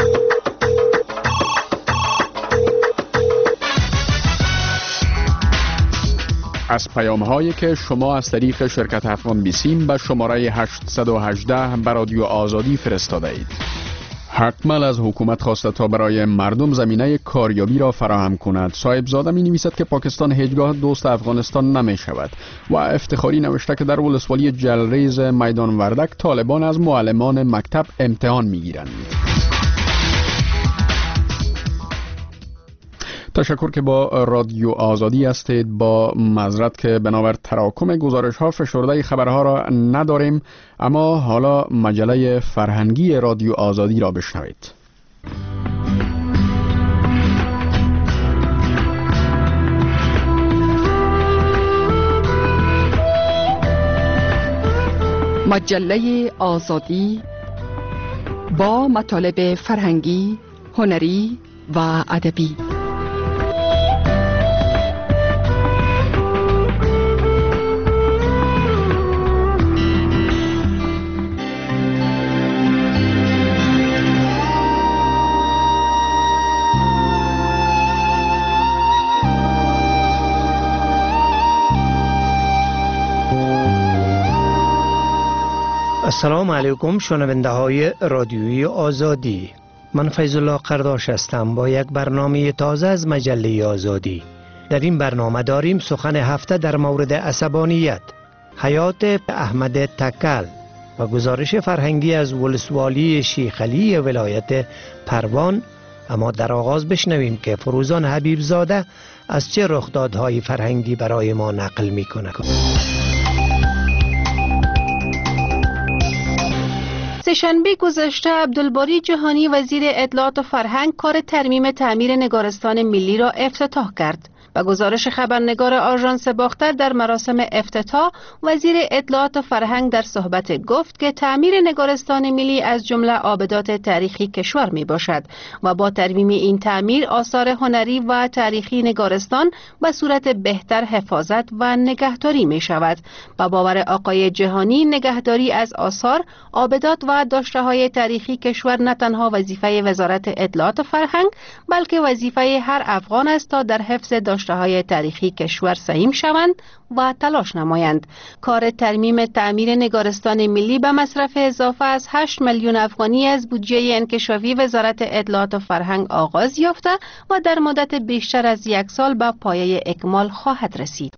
از پیام هایی که شما از طریق شرکت افغان بیسیم به شماره هشت یک هشت به رادیو آزادی فرستاده اید. حکمل از حکومت خواسته تا برای مردم زمینه کاریابی را فراهم کند. صاحب زاده می نویسد که پاکستان هیچگاه دوست افغانستان نمی شود و افتخاری نوشته که در ولسوالی جلریز میدان وردک طالبان از معلمان مکتب امتحان می گیرند. تشکر که با رادیو آزادی هستید. با معذرت که بنابر تراکم گزارش ها فشرده خبرها را نداریم، اما حالا مجله فرهنگی رادیو آزادی را بشنوید. مجله آزادی با مطالب فرهنگی، هنری و ادبی. السلام علیکم شنونده های رادیوی آزادی، من فیض الله قرداش هستم با یک برنامه تازه از مجله آزادی. در این برنامه داریم سخن هفته در مورد عصبانیت، حیات احمد تکل و گزارش فرهنگی از ولسوالی شیخ علی ولایت پروان. اما در آغاز بشنویم که فروزان حبیب زاده از چه رخدادهای فرهنگی برای ما نقل می کند. سه‌شنبه گذشته عبدالباری جهانی وزیر اطلاعات و فرهنگ کار ترمیم تعمیر نگارستان ملی را افتتاح کرد. به گزارش خبرنگار آژانس باختر در مراسم افتتاح، وزیر اطلاعات و فرهنگ در صحبت گفت که تعمیر نگارستان ملی از جمله آبدات تاریخی کشور می باشد و با ترمیم این تعمیر آثار هنری و تاریخی نگارستان به صورت بهتر حفاظت و نگهداری می شود. به باور آقای جهانی، نگهداری از آثار، آبدات و داشته های تاریخی کشور نه تنها وظیفه وزارت اطلاعات و فرهنگ بلکه وظیفه هر افغان است تا در حفظ داشته های تاریخی کشور سهیم شوند و تلاش نمایند. کار ترمیم تعمیر نگارستان ملی به مصرف اضافه از هشت میلیون افغانی از بودجه انکشافی وزارت اطلاعات و فرهنگ آغاز یافته و در مدت بیشتر از یک سال به پایه اکمال خواهد رسید.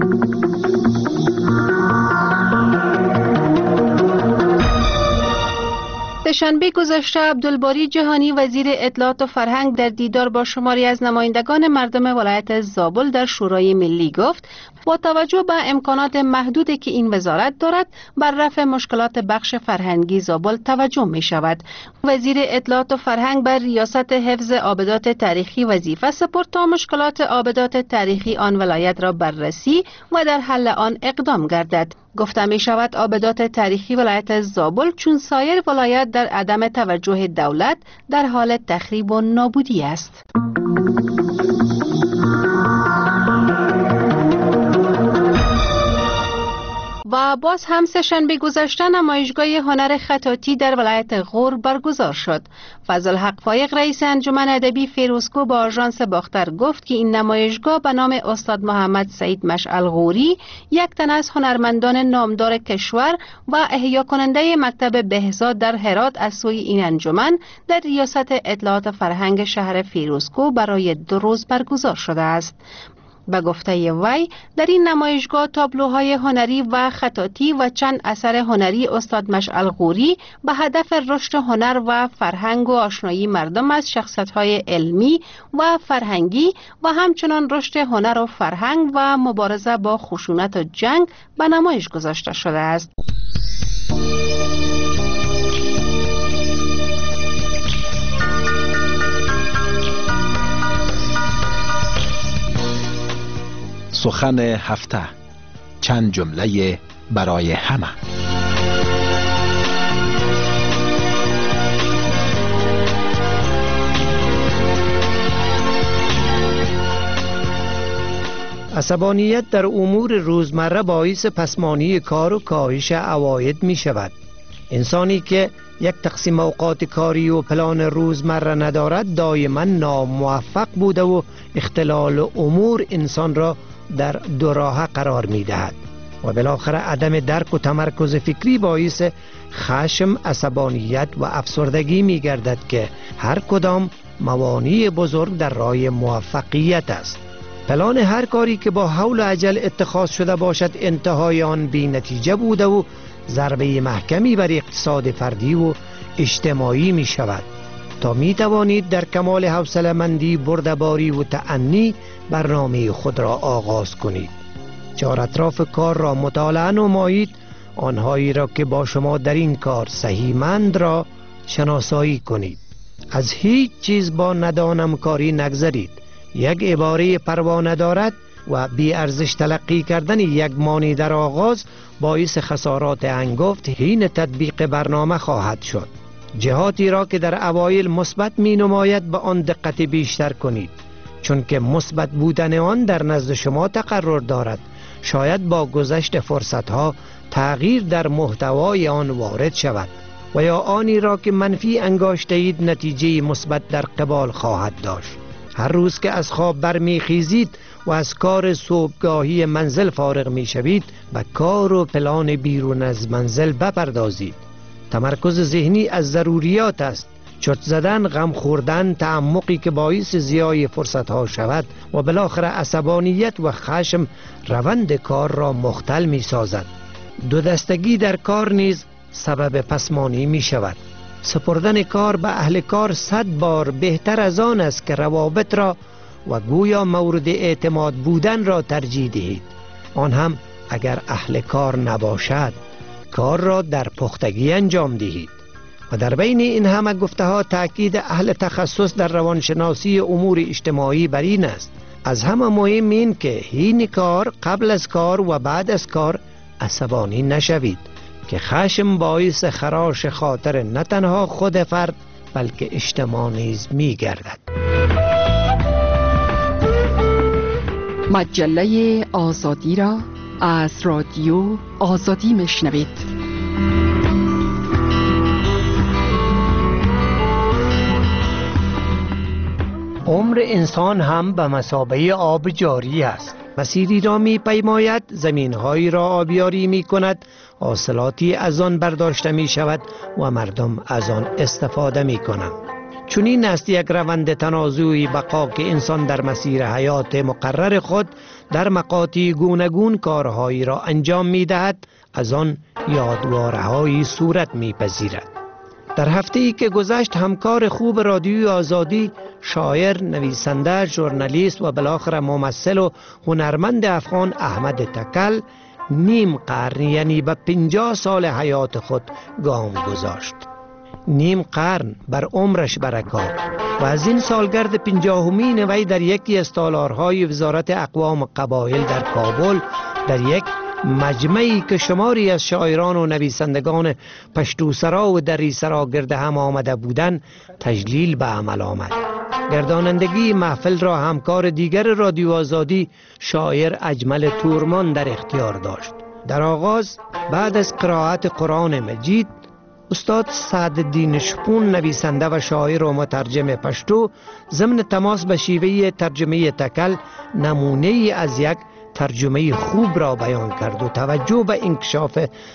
سه‌شنبه گذشته عبدالباری جهانی وزیر اطلاعات و فرهنگ در دیدار با شماری از نمایندگان مردم ولایت زابل در شورای ملی گفت با توجه به امکانات محدودی که این وزارت دارد بر رفع مشکلات بخش فرهنگی زابل توجه می شود. وزیر اطلاعات و فرهنگ بر ریاست حفظ آبدات تاریخی وظیفه سپرد تا مشکلات آبدات تاریخی آن ولایت را بررسی و در حل آن اقدام گردد. گفته می شود آبدات تاریخی ولایت زابل چون سایر ولایت در عدم توجه دولت در حال تخریب و نابودی است. و باز هم سه‌شنبه گذشته نمایشگاه هنر خطاطی در ولایت غور برگزار شد. فضل حق فایق رئیس انجمن ادبی فیروزکو با آژانس باختر گفت که این نمایشگاه به نام استاد محمد سعید مشعل غوری، یک تن از هنرمندان نامدار کشور و احیا کننده مکتب بهزاد در هرات از سوی این انجمن در ریاست اطلاعات فرهنگ شهر فیروزکو برای دو روز برگزار شده است. به گفته وی در این نمایشگاه تابلوهای هنری و خطاطی و چند اثر هنری استاد مشعل غوری به هدف رشد هنر و فرهنگ و آشنایی مردم از شخصیت‌های علمی و فرهنگی و همچنان رشد هنر و فرهنگ و مبارزه با خشونت و جنگ به نمایش گذاشته شده است. سخن هفته، چند جمله برای همه. عصبانیت در امور روزمره باعث پسمانی کار و کاهش عواید می شود. انسانی که یک تقسیم اوقات کاری و پلان روزمره ندارد دائما ناموفق بوده و اختلال امور انسان را در دو راه قرار می دهد و بالاخره عدم درک و تمرکز فکری باعث خشم، عصبانیت و افسردگی می گردد که هر کدام موانع بزرگ در راه موفقیت است. پلان هر کاری که با حول و عجل اتخاذ شده باشد انتهای آن بی نتیجه بوده و ضربه محکمی بر اقتصاد فردی و اجتماعی می شود تا می توانید در کمال حوصله‌مندی، بردباری و تأنی برنامه خود را آغاز کنید. چهار اطراف کار را مطالعه نمایید، آنهایی را که با شما در این کار صحیح‌مند را شناسایی کنید. از هیچ چیز با ندانم کاری نگذرید. یک عباره پروا ندارد و بی ارزش تلقی کردن یک مانی در آغاز باعث خسارات هنگفت حین تطبیق برنامه خواهد شد. جهاتی را که در اوایل مثبت می نماید به آن دقت بیشتر کنید، چون که مثبت بودن آن در نزد شما تقرر دارد. شاید با گذشت فرصتها تغییر در محتوای آن وارد شود و یا آنی را که منفی انگاشته اید نتیجه مثبت در قبال خواهد داشت. هر روز که از خواب برمیخیزید و از کار صبحگاهی منزل فارغ می شوید و کار و پلان بیرون از منزل بپردازید. تمرکز ذهنی از ضروریات است. چرت زدن، غم خوردن، تعمقی که باعث ضیاع فرصتها شود و بالاخره عصبانیت و خشم روند کار را مختل می سازد. دو دستگی در کار نیز سبب پسمانی می شود. سپردن کار به اهل کار صد بار بهتر از آن است که روابط را و گویا مورد اعتماد بودن را ترجیح دهید، آن هم اگر اهل کار نباشد. کار را در پختگی انجام دهید. و در بین این همه گفته ها تأکید اهل تخصص در روانشناسی امور اجتماعی بر این است: از همه مهم این که حین کار، قبل از کار و بعد از کار عصبانی نشوید که خشم باعث خراش خاطر نه تنها خود فرد بلکه اجتماع نیز می گردد. مجله آزادی را از رادیو آزادی میشنوید. عمر انسان هم به مثابه آب جاری است. مسیری را می پیماید، زمینهایی را آبیاری می کند، حاصلاتی از آن برداشته می شود و مردم از آن استفاده می کنند. چون این است یک روند تنازعی بقا که انسان در مسیر حیات مقرر خود در مقاطع گوناگون کارهایی را انجام می دهد، از آن یادوارهایی صورت می پذیرد. در هفته ای که گذشت همکار خوب رادیوی آزادی، شاعر، نویسنده، ژورنالیست و بالاخره ممثل و هنرمند افغان احمد تکل نیم قرن یعنی به پنجاه سال حیات خود گام گذاشت. نیم قرن بر عمرش برکات. و از این سالگرد پنجاهمین وی در یکی از تالارهای وزارت اقوام قبایل در کابل در یک مجمعی که شماری از شاعران و نویسندگان پشتوسرا و دریسرا گرد هم آمده بودند تجلیل به عمل آمد. گردانندگی محفل را همکار دیگر رادیو آزادی شاعر اجمل تورمان در اختیار داشت. در آغاز بعد از قرائت قرآن مجید استاد سعدالدین شپون نویسنده و شاعر و مترجم پشتو ضمن تماس به شیوه ترجمه تکل نمونه از یک ترجمه خوب را بیان کرد و توجه به انکشاف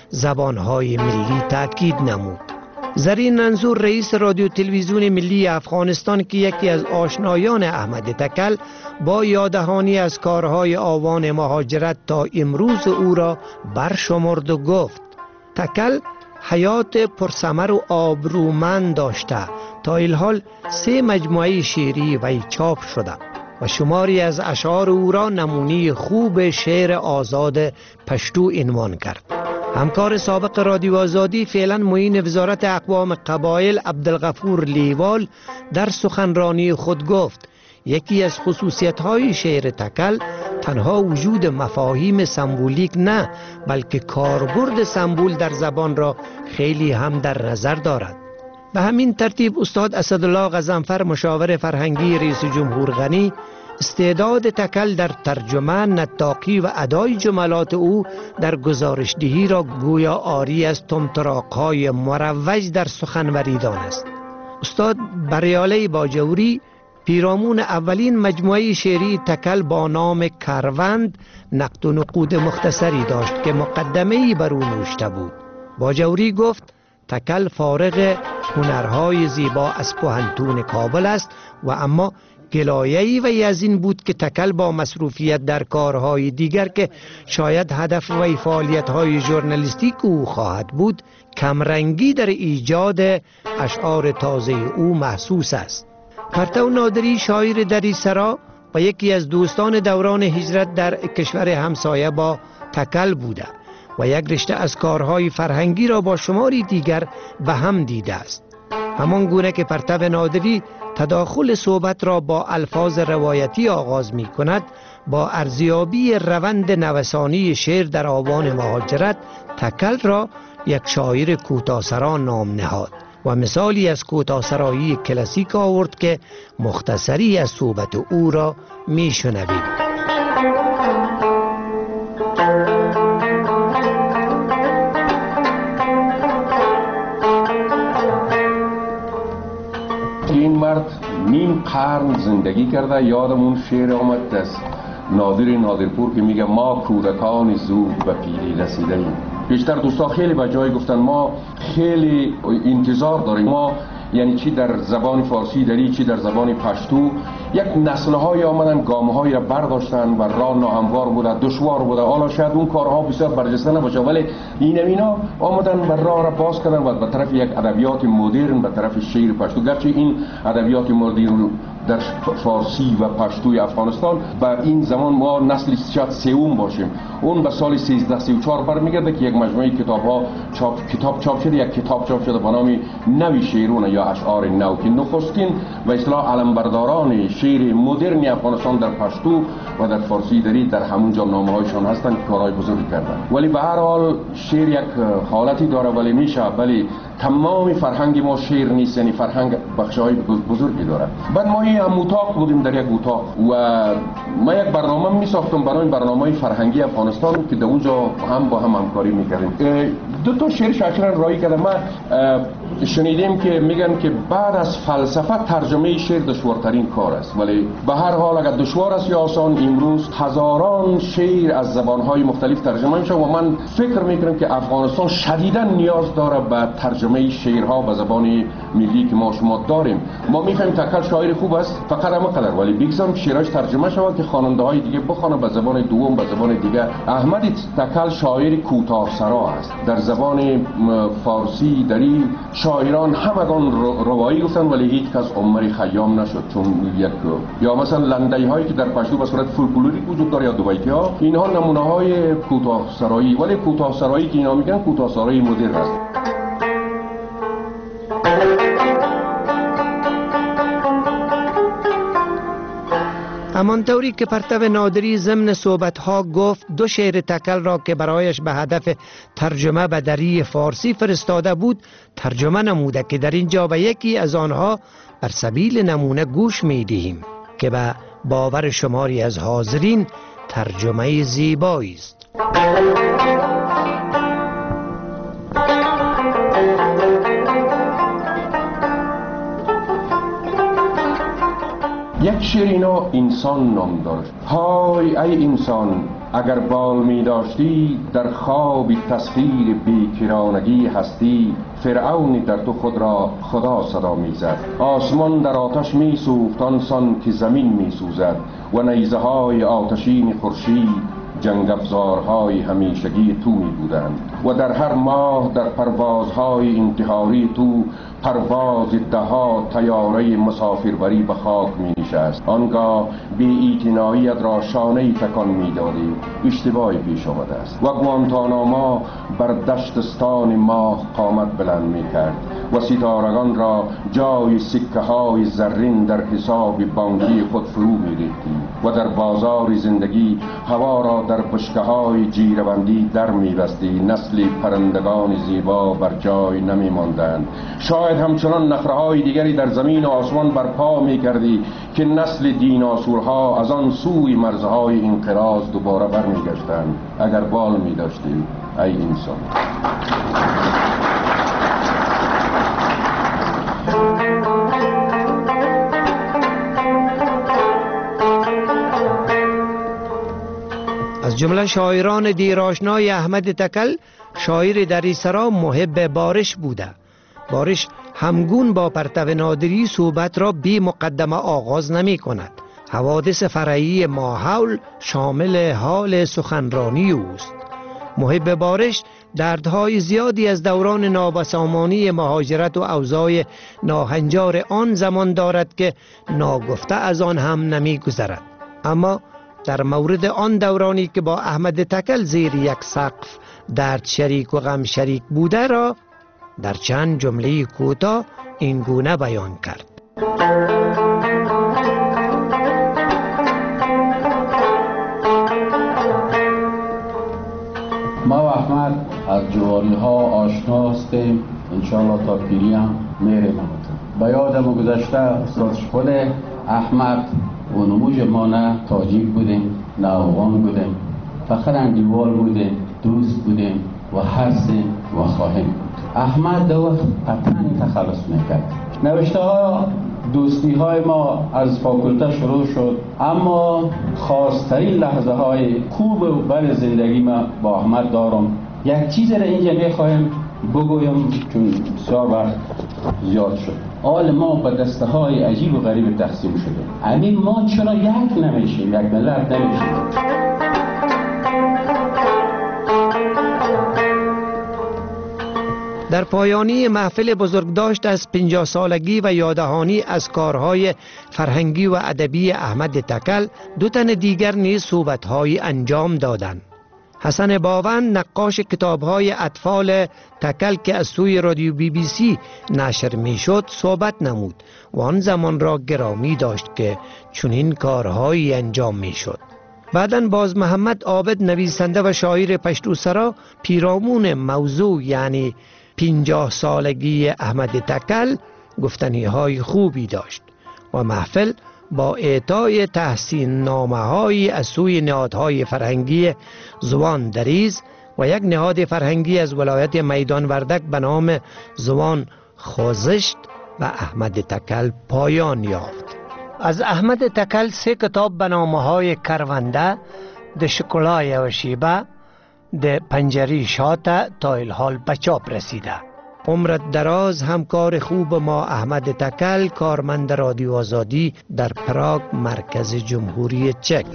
زبانهای ملی تاکید نمود. زرین منظور رئیس رادیو تلویزیون ملی افغانستان که یکی از آشنایان احمد تکل با یاددهانی از کارهای آوان مهاجرت تا امروز او را برشمرد و گفت تکل حیات پرثمر و آبرومند داشته. تا الحال سه مجموعه شعری وی چاپ شده و شماری از اشعار او را نمونه خوب شعر آزاد پشتو عنوان کرد. همکار سابق رادیو آزادی فعلا معین وزارت اقوام قبایل عبدالغفور لیوال در سخنرانی خود گفت یکی از خصوصیت‌های شعر تکل تنها وجود مفاهیم سمبولیک نه بلکه کاربرد سمبول در زبان را خیلی هم در نظر دارد. به همین ترتیب استاد اسدالله غضنفر مشاور فرهنگی رئیس جمهور غنی استعداد تکل در ترجمه، نطاقی و ادای جملات او در گزارشدهی را گویا آری از طمطراق‌های مروج در سخنوری دانست. استاد بریاله باجوری پیرامون اولین مجموعه شعری تکل با نام کروند نقد و نقود مختصری داشت که مقدمه‌ای بر او نوشته بود. باجوری گفت تکل فارغ هنرهای زیبا از کهنتون کابل است و اما گلایه‌ای وی از این بود که تکل با مصروفیت در کارهای دیگر که شاید هدف وی فعالیت‌های ژورنالیستیک او خواهد بود کمرنگی در ایجاد اشعار تازه او محسوس است. پرتو نادری شاعر دریسرا و یکی از دوستان دوران هجرت در کشور همسایه با تکل بوده و یک رشته از کارهای فرهنگی را با شماری دیگر به هم دیده است. همان گونه که پرتو نادری تداخل صحبت را با الفاظ روایتی آغاز می کند، با ارزیابی روند نوسانی شعر در آوان مهاجرت تکل را یک شاعر کوتاه‌سرا نام نهاد و مثالی از کوتاه‌سرایی کلاسیک آورد که مختصری از صحبت او را می شنویم. این مرد نیم قرن زندگی کرده. یادمون شعر آمد از نادر نادرپور که میگه ما کودکان زود به پیری رسیده ایم. بیشتر دوستا خیلی به جای گفتن ما خیلی انتظار داریم، ما یعنی چی در زبان فارسی داری چی در زبان پشتو یک نسل‌های آمدن گام‌هایی را برداشتن و راه ناهموار بوده، دشوار بوده. حالا شاید اون کارها بسیار برجسته نباشه ولی این اینا آمدن و راه را باز کردن و به طرف یک ادبیات مدرن، به طرف شعر پشتو. گرچه این ادبیات مدرن در فارسی و پشتوی افغانستان با این زمان ما نسل شاید سوم باشیم. اون به سال سیزده سی و چهار برمیگرده که یک مجموعه کتاب‌ها چاپ کتاب چاپ شده، یک کتاب چاپ شده به نام نوی شعرون یا اشعار نو که نخستین و اصطلاح علمبرداران شعر مدرن افغانستان در پشتو و در فارسی داری در همونجا نامه‌هایشان هستند که کارهای بزرگی کردن. ولی به هر حال شعر یک حالتی داره ولی میشه ولی تمام فرهنگ ما شعر نیست، یعنی فرهنگ بخش‌های بزرگی داره. بعد ما هم اتاق بودیم در یک اتاق و ما یک برنامه می ساختم برای برنامه فرهنگی افغانستان که در اونجا هم با هم همکاری میکردیم. دو تا شعر شاعر رایی کردم. ما شنیدیم که میگن که بعد از فلسفه ترجمه شعر دشوارترین کار است، ولی به هر حال اگر دشوار است یا آسان امروز هزاران شعر از زبانهای مختلف ترجمه میشه و من فکر میکنم که افغانستان شدیدا نیاز داره به ترجمه شعرها به زبان ملی که ما شما داریم. ما میفهمیم تکل شاعر خوب است فقط هم قدر ولی بگذارم شعرش ترجمه شود که خواننده های دیگه بخوانه به زبان دوم به زبان دیگه. احمد تکل شاعر کوتاه‌سرا است. در زبان فارسی دری شاعران همگان روایی گفتن ولی هیچ کس عمر خیام نشد چون یک یا مثلا لنده‌ای هایی که در پشتو به صورت فولکلوریک وجود داره یا دوبیتی ها، اینها نمونه های کوتاه‌سرایی ولی کوتاه‌سرایی که اینا میگن کوتاه‌سرایی مدرن است. همانطوری که پرتو نادری ضمن صحبتها گفت دو شعر تکل را که برایش به هدف ترجمه به دری فارسی فرستاده بود ترجمه نموده که در اینجا به یکی از آنها بر سبیل نمونه گوش می دهیم که به باور شماری از حاضرین ترجمه زیبایی است. یک شیرینا انسان نام داشت. های ای انسان، اگر بال می داشتی در خواب تسخیر بیکرانگی هستی، فرعونی در تو خود را خدا صدا می زد. آسمان در آتش می سوخت آنسان که زمین می سوزد و نیزه های آتشین خورشید جنگ افزارهای همیشگی تو می بودند و در هر ماه در پروازهای انتحاری تو پرواز دهها طیاره مسافربری به خاک می نشست. آنگاه بی اعتناییت را شانه تکان می دادی. اشتباهی پیش آمده است و گوانتاناما بر دشتستان ماه قامت بلند می کرد و ستارگان را جای سکه های زرین در حساب بانکی خود فرو می ریختی و در بازار زندگی هوا را در بشکه های جیره‌بندی در می بستی. نسل پرندگان زیبا بر جای نمی ماندند. شاید همچنان نخره‌های دیگری در زمین و آسمان برپا می کردی که نسل دیناسورها از آن سوی مرزهای انقراض دوباره بر می گشتند. اگر بال می داشتی ای انسان. از جمله شاعران دیرآشنای احمد تکل شاعر دریسرا محب بارش بوده. بارش همگون با پرتو نادری صحبت را بی مقدمه آغاز نمی کند. حوادث فرعی ماحول شامل حال سخنرانی اوست. محب بارش دردهای زیادی از دوران نابسامانی مهاجرت و اوضاع ناهنجار آن زمان دارد که ناگفته از آن هم نمی گذرد. اما در مورد آن دورانی که با احمد تکل زیر یک سقف درد شریک و غم شریک بوده را در چند جمله کوتاه این گونه بیان کرد. ما و احمد از جوانی ها آشنا هستیم. انشاءالله تا پیری هم میریم. به یادم گذشته استاد خود احمد و نموج ما نه تاجیک بودیم نه افغان بودیم، فقط اندیوال بودیم، دوست بودیم و هستیم و خواهیم بود. احمد در وقت پتنگ تخلص میکرد. نوشته ها دوستی های ما از فاکولته شروع شد، اما خاصترین لحظه های خوب و بد زندگی ما با احمد دارم. یک چیز را اینجا میخوایم بگویم چون بسیار وقت زیاد شد. آل ما به دسته های عجیب و غریب تقسیم شده. همین ما چرا یک نمیشیم، یک ملت نمیشیم؟ در پایانی محفل بزرگداشت از پنجاه سالگی و یادهانی از کارهای فرهنگی و ادبی احمد تکل دو تن دیگر نیز صحبت‌های انجام دادند. حسن باوند نقاش کتاب‌های اطفال تکل که از سوی رادیو بی بی سی نشر می‌شد صحبت نمود و آن زمان را گرامی داشت که چنین کارهایی انجام می‌شد. بعداً باز محمد عابد نویسنده و شاعر پشتوسرا پیرامون موضوع یعنی پنجاه سالگی احمد تکل گفتنی های خوبی داشت و محفل با اعطای تحسین نامه های از سوی نهادهای فرهنگی زوان دریز و یک نهاد فرهنگی از ولایت میدان وردک به نام زوان خوزشت و احمد تکل پایان یافت. از احمد تکل سه کتاب به نامه های کرونده، د شکلای و شیبه، د پنجری شاته تا الحال به چاپ رسیده. عمرت دراز. همکار خوب ما احمد تکل، کارمند رادیو آزادی در پراگ مرکز جمهوری چک.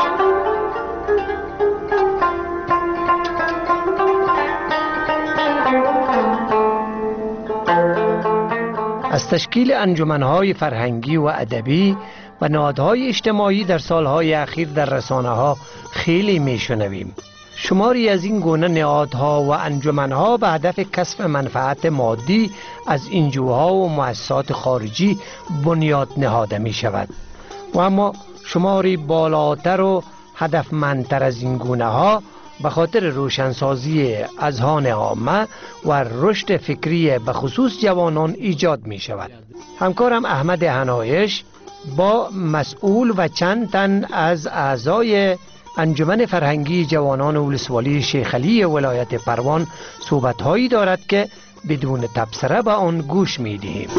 از تشکیل انجمنهای فرهنگی و ادبی و نهادهای اجتماعی در سالهای اخیر در رسانه‌ها خیلی میشنویم. شماری از این گونه نهادها و انجمنها به هدف کسب منفعت مادی از انجوها و مؤسسات خارجی بنیاد نهاده می شود و اما شماری بالاتر و هدفمندتر از این گونه ها به خاطر روشنسازی اذهان عامه و رشد فکری به خصوص جوانان ایجاد می شود. همکارم احمد حنایش با مسئول و چند تن از اعضای انجمن فرهنگی جوانان ولسوالی شیخ علی ولایت پروان صحبت‌هایی دارد که بدون تبصره به آن گوش می‌دهیم.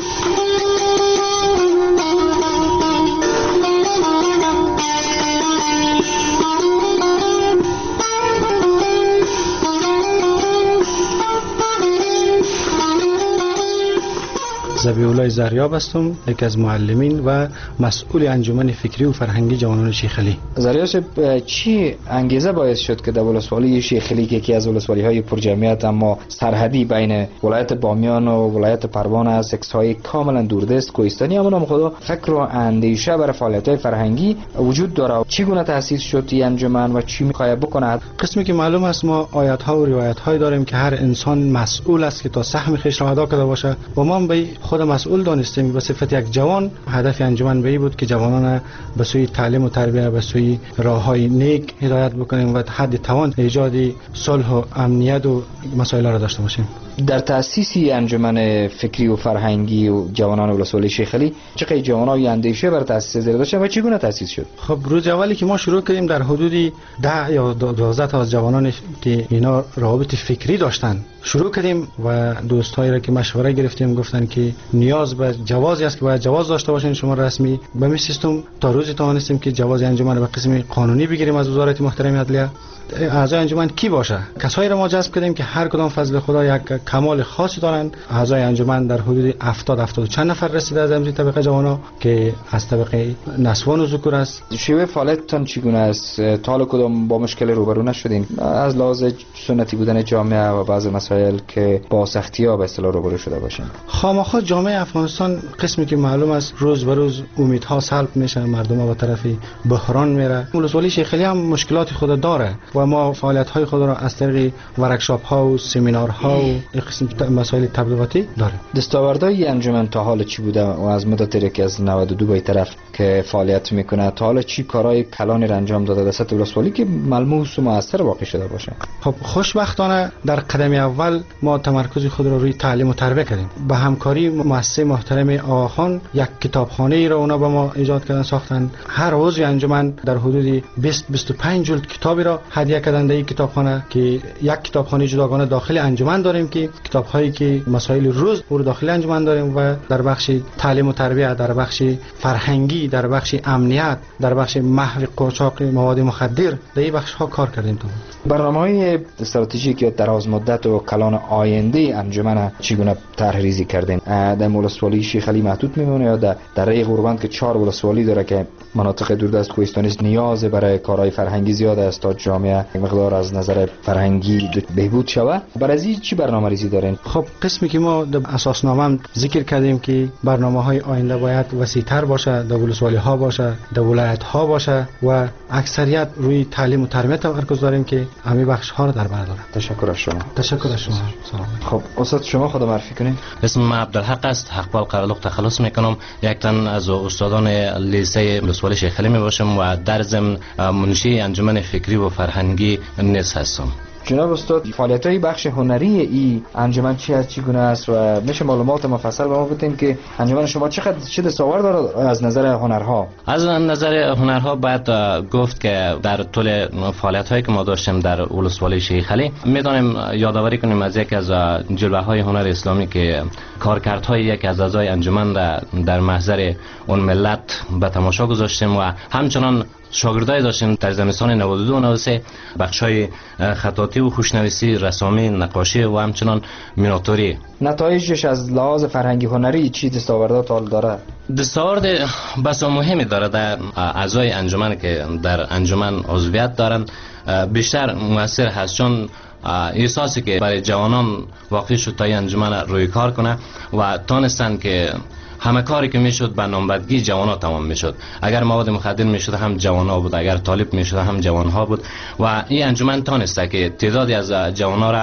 ذبیح‌الله زریاب هستم، یکی از معلمین و مسئول انجمن فکری و فرهنگی جوانان شیخ علی. زریاب، چی انگیزه باعث شد که در ولسوالی شیخ علی که یکی از ولسوالی‌های پرجمعیت اما سرحدی بین ولایت بامیان و ولایت پروان است، اکس‌های کاملا دوردست کوهستانی، اما نام خدا فکر و اندیشه برای فعالیت‌های فرهنگی وجود داره؟ چگونه تأسیس شد این انجمن و چی می‌خواد بکند؟ قسمی که معلوم است ما آیات‌ها و روایت‌های داریم که هر انسان مسئول است که تا سهم خویش را ادا کرده باشه و ما به خود مسئول دانستیم. به صفت یک جوان هدف انجمن به این بود که جوانان به سوی تعلیم و تربیت به سوی راههای نیک هدایت بکنیم و حد توان ایجاد صلح و امنیت و مسائل را داشته باشیم. در تأسیسی انجمن فکری و فرهنگی و جوانان ولسوالی شیخ علی چقدر جوانای اندیشه بر تأسیس زیر داشتن و چگونه تأسیس شد؟ خب روز اولی که ما شروع کردیم در حدود ده یا دوازده تا از جوانان که اینا روابط فکری داشتن شروع کردیم و دوستایی را که مشوره گرفتیم گفتن که نیاز به جوازی است که باید جواز داشته باشین شما رسمی. به می سیستم تا روزی توانستیم که جواز انجمن به قسم قانونی بگیریم از وزارت محترم عدلیه. اعضای انجمن کی باشه؟ کسایی را ما جذب کردیم که هر کدام فضل خدا یک کمال خاصی دارند. اعضای انجمن در حدود هفتاد هفتاد و چند نفر رسیده از امروز طبقه جوانا که از طبقه نسوان و ذکور است. شیوه فعالیتتان چگونه است؟ تا کدام با مشکل روبرو نشدین از لحاظ سنتی بودن جامعه و بعض مسائل که با سختی‌ها به اصطلاح روبرو شده باشین؟ خامخا جامعه افغانستان قسمی که معلوم است روز به روز امیدها سلب میشه، مردم به طرف بحران میره. ولسوالی شیخ علی هم مشکلات خود داره و ما فعالیت‌های خود را از طریق ورکشاپ‌ها و سمینارها و قسم مسائل تبلیغاتی داریم. دستاوردهای انجمن تا حال چی بوده و از مدت که از نود و دو به طرف که فعالیت میکنه تا حالا چی کارهای کلانی را انجام داده در سطح ولسوالی که ملموس و مؤثر واقع شده باشه؟ خب خوشبختانه در قدم اول ما تمرکز خود را روی تعلیم و تربیت کردیم. با همکاری مؤسسه محترم آقاخان یک کتابخانه ای را اونا به ما ایجاد کردن ساختن. هر عضو انجمن در حدود بیست بیست و پنج جلد کتابی را هدیه کردن در این کتابخانه که یک کتابخانه جداگانه داخل انجمن داریم که کتاب‌هایی که مسائل روز رو داخل انجمن داریم و در بخش تعلیم و تربیت، در بخش فرهنگی، در بخش امنیت، در بخش محو قاچاق مواد مخدر در این بخش‌ها کار کردیم. تو برنامه‌های استراتژیک یا دراز مدت و کلان آینده انجمن چگونه طرح‌ریزی کردین؟ در ولسوالی شیخ علی محدود میمونه یا در دره غوربند که چهار ولسوالی داره که مناطق دوردست کوهستانی نیاز برای کارهای فرهنگی زیاد است تا جامعه مقدار از نظر فرهنگی بهبود شود؟ برای از چی برنامه‌ریزی دارین؟ خب قسمی که ما در اساسنامه ذکر کردیم که برنامه‌های آینده باید وسیع‌تر باشه، در ولسوالی‌ها باشه، در ولایت‌ها باشه و اکثریت روی تعلیم و تربیت تمرکز داریم که همین بخش‌ها رو در بر داره. تشکر از شما. تشکر از شما. سلام. خب استاد شما خود معرفی کنین. اسم من عبدالحق است. حقبال قرالق تخلص میکنم. یک تن از استادان لیسه ولسوالی شیخ علی میباشم و در ضمن منشی انجمن فکری و فرهنگی نیز هستم. جناب استاد فعالیت‌های بخش هنری ای انجمن چی از چگونه است و میشه معلومات مفصل به ما بدین که انجمن شما چقدر چه دستاورد داره از نظر هنرها؟ از نظر هنرها باید گفت که در طول فعالیت‌هایی که ما داشتیم در ولسوالی شیخ علی می‌دانیم یادآوری کنیم از یک از جلوه‌های هنر اسلامی که کارکردهای یک از اعضای انجمن را در محضر اون ملت به تماشا گذاشتیم و همچنان شاگردای داشتیم در زمستان نود و دو نود و سه بخشای خطاطی و خوشنویسی، رسامی، نقاشی و همچنان میناتوری. نتایجش از لحاظ فرهنگی هنری چی دستاوردات حال داره؟ دستاورد بسیار مهمی داره در اعضای انجمن که در انجمن عضویت دارند بیشتر مؤثر هست، چون احساسی که برای جوانان واقع شد تا انجمن روی کار کنه و تانستن که همه کاری که میشد به نامبردگی جوان ها تمام میشد. اگر مواد مخدر میشد هم جوان ها بود، اگر طالب میشد هم جوان ها بود و این انجمن تانسته که تعدادی از جوان ها را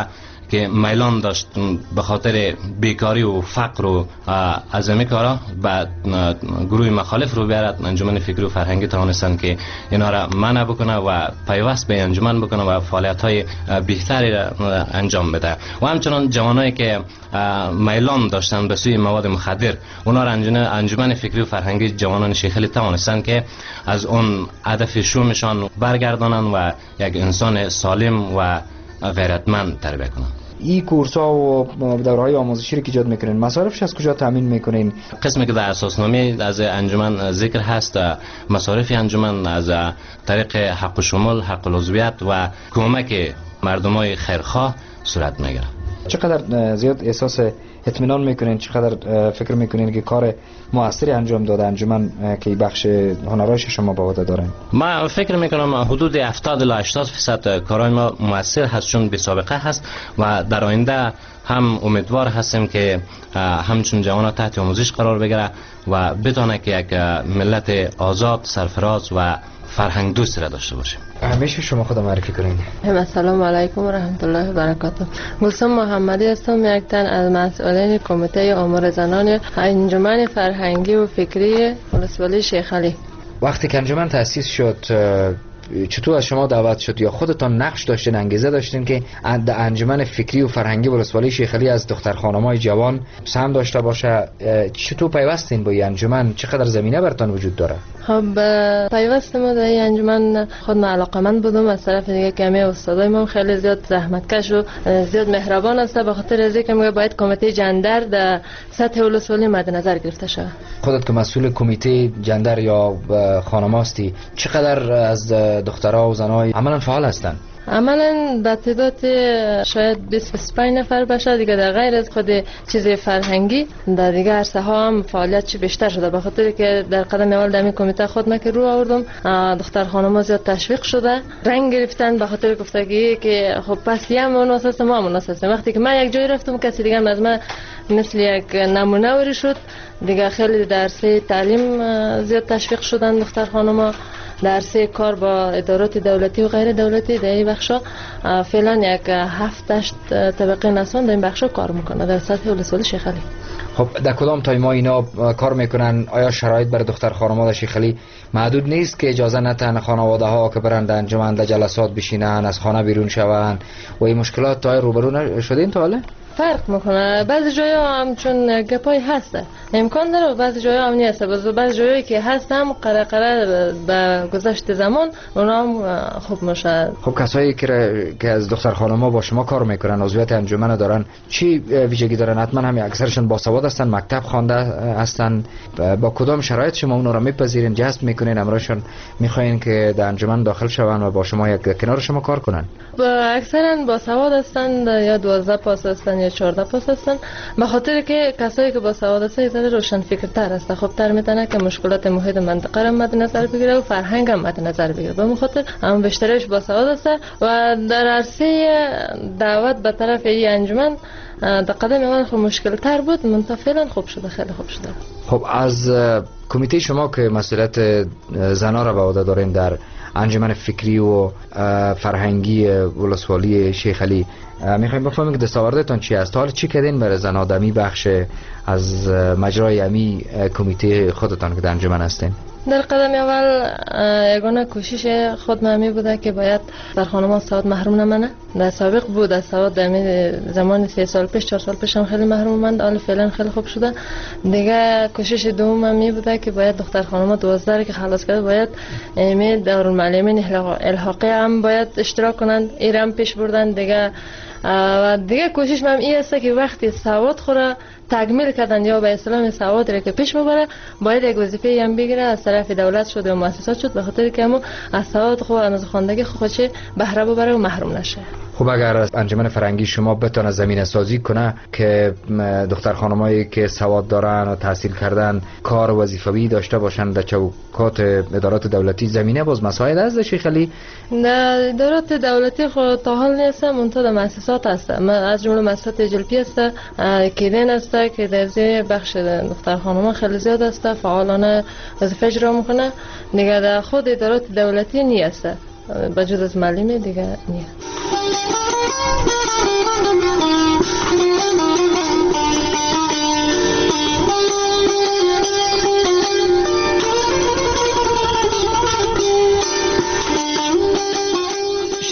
که میلان داشت به خاطر بیکاری و فقر و از این کارا به گروه مخالف رو بیارد، انجمن فکری و فرهنگی توانستند که اینا را منع بکنه و پیوست به انجمن بکنه و فعالیت های بهتری را انجام بده. و همچنان جوانایی که میلان داشتن به سوی مواد مخدر، اونا را انجمن فکری و فرهنگی جوانان شیخ علی توانستند که از اون هدف شومشان برگردانند و یک انسان سالم و غیرتمند تربیت کنند. این کورس ها و دوره‌های آموزشی رو که ایجاد میکنین، مصارفش از کجا تامین میکنین؟ قسمی که در اساسنامه از انجمن ذکر هست، مصارف انجمن از طریق حق شمول، حق العضویت و کمک مردمای خیرخواه صورت میگیره. چقدر زیاد احساس اطمینان میکنین، چقدر فکر میکنین که کار موثری انجام داده انجمن که بخش هنرهایش شما با عهده دارن؟ ما فکر میکنم حدود هفتاد الی هشتاد درصد کارهای ما موثر هست، چون بی سابقه هست و در آینده هم امیدوار هستیم که همچون جوانان تحت آموزش قرار بگیره و بتونه که یک ملت آزاد، سرفراز و فرهنگ دوست را داشته باشه. همیشه شما خود معرفی کنید. السلام علیکم و رحمت الله و برکاته. گلسم محمدی هستم، یک تن از مسئولین کمیته امور زنان انجمن فرهنگی و فکری ولسوالی شیخ علی. وقتی که انجمن تأسیس شد چطور از شما دعوت شد یا خودتان نقش داشتین، انگیزه داشتین که انجمن فکری و فرهنگی ولسوالی شیخ علی از دختر خانم‌های جوان سهم داشته باشه؟ چطور پیوستین با این انجمن؟ چقدر زمینه برتان وجود داره؟ خب پیوست ما در این انجمن خود ما علاقمند بودم، از طرف دیگه که همه استادای ما خیلی زیاد زحمتکش و زیاد مهربان است، به خاطر از اینکه میگه باید کمیته جندر در سطح ولسوالی مد نظر گرفته شود. خودت که مسئول کمیته جندر یا خانم هستی، چقدر از دخترها و زنای عملا فعال هستند؟ عملا به تعداد شاید بیست تا بیست و پنج نفر باشه دیگه. در غیر از خود چیز فرهنگی در دیگه عرصه ها هم فعالیت چی بیشتر شده، به خاطر که در قدم اول در این کمیته خود ما که رو آوردم دختر خانم‌ها زیاد تشویق شده، رنگ گرفتن، به خاطر گفتگی که خب پس هم مناسب ما مناسب. وقتی که من یک جای رفتم کسی دیگه از من مثل یک نمونه وری شد دیگه. خیلی در عرصه تعلیم زیاد تشویق شدن دختر خانم‌ها، در عرصه کار با ادارات دولتی و غیر دولتی در این بخشا فعلا یک هفت هشت طبقه نسوان در این بخشا کار میکنه در سطح ولسوالی شیخ علی. خب در کدام تایما اینا کار میکنن؟ آیا شرایط برای دختر خانم‌ها در شیخ علی محدود نیست که اجازه نتن خانواده ها که برند انجمن در جلسات بشینن، از خانه بیرون شون و این مشکلات تا روبرو شدین تا حالا؟ فرق میکنه، بعضی جایا هم چون گپای هسته امکان داره و بعضی جایا هم نیست. بعضی جایی که هست هم قره قره به گذشت زمان اونا هم خوب میشه. خب کسایی که که از دختر خانم‌ها با شما کار میکنن، عضویت انجمن دارن، چی ویژگی دارن؟ حتما هم اکثرشون باسواد هستن، مکتب خوانده هستن. با کدام شرایط شما اونا رو میپذیرین، جذب میکنین، امرشون میخواین که در انجمن داخل شون و با شما یک کنار شما کار کنن؟ با اکثرا باسواد هستن، یا دوازده پاس هستن یا چهارده پاس هستن، به خاطر که کسایی که باسواد هستن زیاد روشن فکرتر هستن، خوب تر میتونه که مشکلات محیط منطقه را مد نظر بگیره و فرهنگ هم مد نظر بگیره. به این خاطر هم بیشترش باسواد هستن و در عرصه دعوت به طرف این انجمن در قدم اول خب مشکل تر بود، منتها فعلا خوب شده، خیلی خوب شده. خب از کمیته شما که مسئولیت زنا را به عهده دارین در انجمن فکری و فرهنگی ولسوالی شیخ علی، میخوایم بفهمیم که دستاوردتان چی است؟ حالا چی کردین برای زنا دمی بخش از مجرای امی کمیته خودتان که در انجمن هستین؟ در قدم اول یگانه کوشش خود ممی بوده که باید در خانمان سواد محروم نمانه. در سابق بود از سواد در زمان سه سال پیش چهار سال پیش هم خیلی محروم ماند، حالا فعلا خیلی خوب شده دیگه. کوشش دوم ممی بوده که باید دختر خانمان دوازده که خلاص کرده باید امی دارالمعلمین الحاقی هم باید اشتراک کنند، ایران پیش بردن دیگه. و دیگه کوشش من این است که وقتی سواد خوره تکمیل کردن یا به اصطلاح سواد را که پیش ببره باید یک وظیفه هم بگیره از طرف دولت شده و مؤسسات شد، به خاطر که همون از سواد خود از خواندگی خودش بهره ببره و محروم نشه. خب اگر انجمن فرهنگی شما بتونه زمینه سازی کنه که دختر خانمایی که سواد دارن و تحصیل کردن کار وظیفه‌ای داشته باشن در چوکات ادارات دولتی، زمینه باز مساعد از شیخ علی؟ نه ادارات دولتی خود تا حال نیست، منتها در مؤسسات هست. از جمله مؤسسات جلپی است که دین است که در بخش دختر خانم‌ها خیلی زیاد است، فعالانه وظیفه اجرا میکنه دیگه. در خود ادارات دولتی نیست، بجز از معلمی دیگه نیست.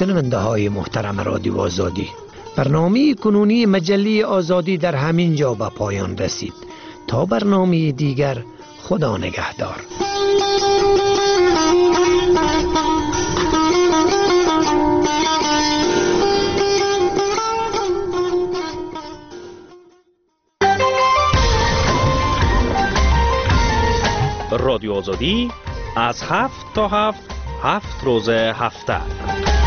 شنونده های محترم رادیو آزادی، برنامه کنونی مجله آزادی در همین جا به پایان رسید. تا برنامه دیگر، خدا نگهدار. رادیو آزادی از هفت تا هفت هفت روز هفته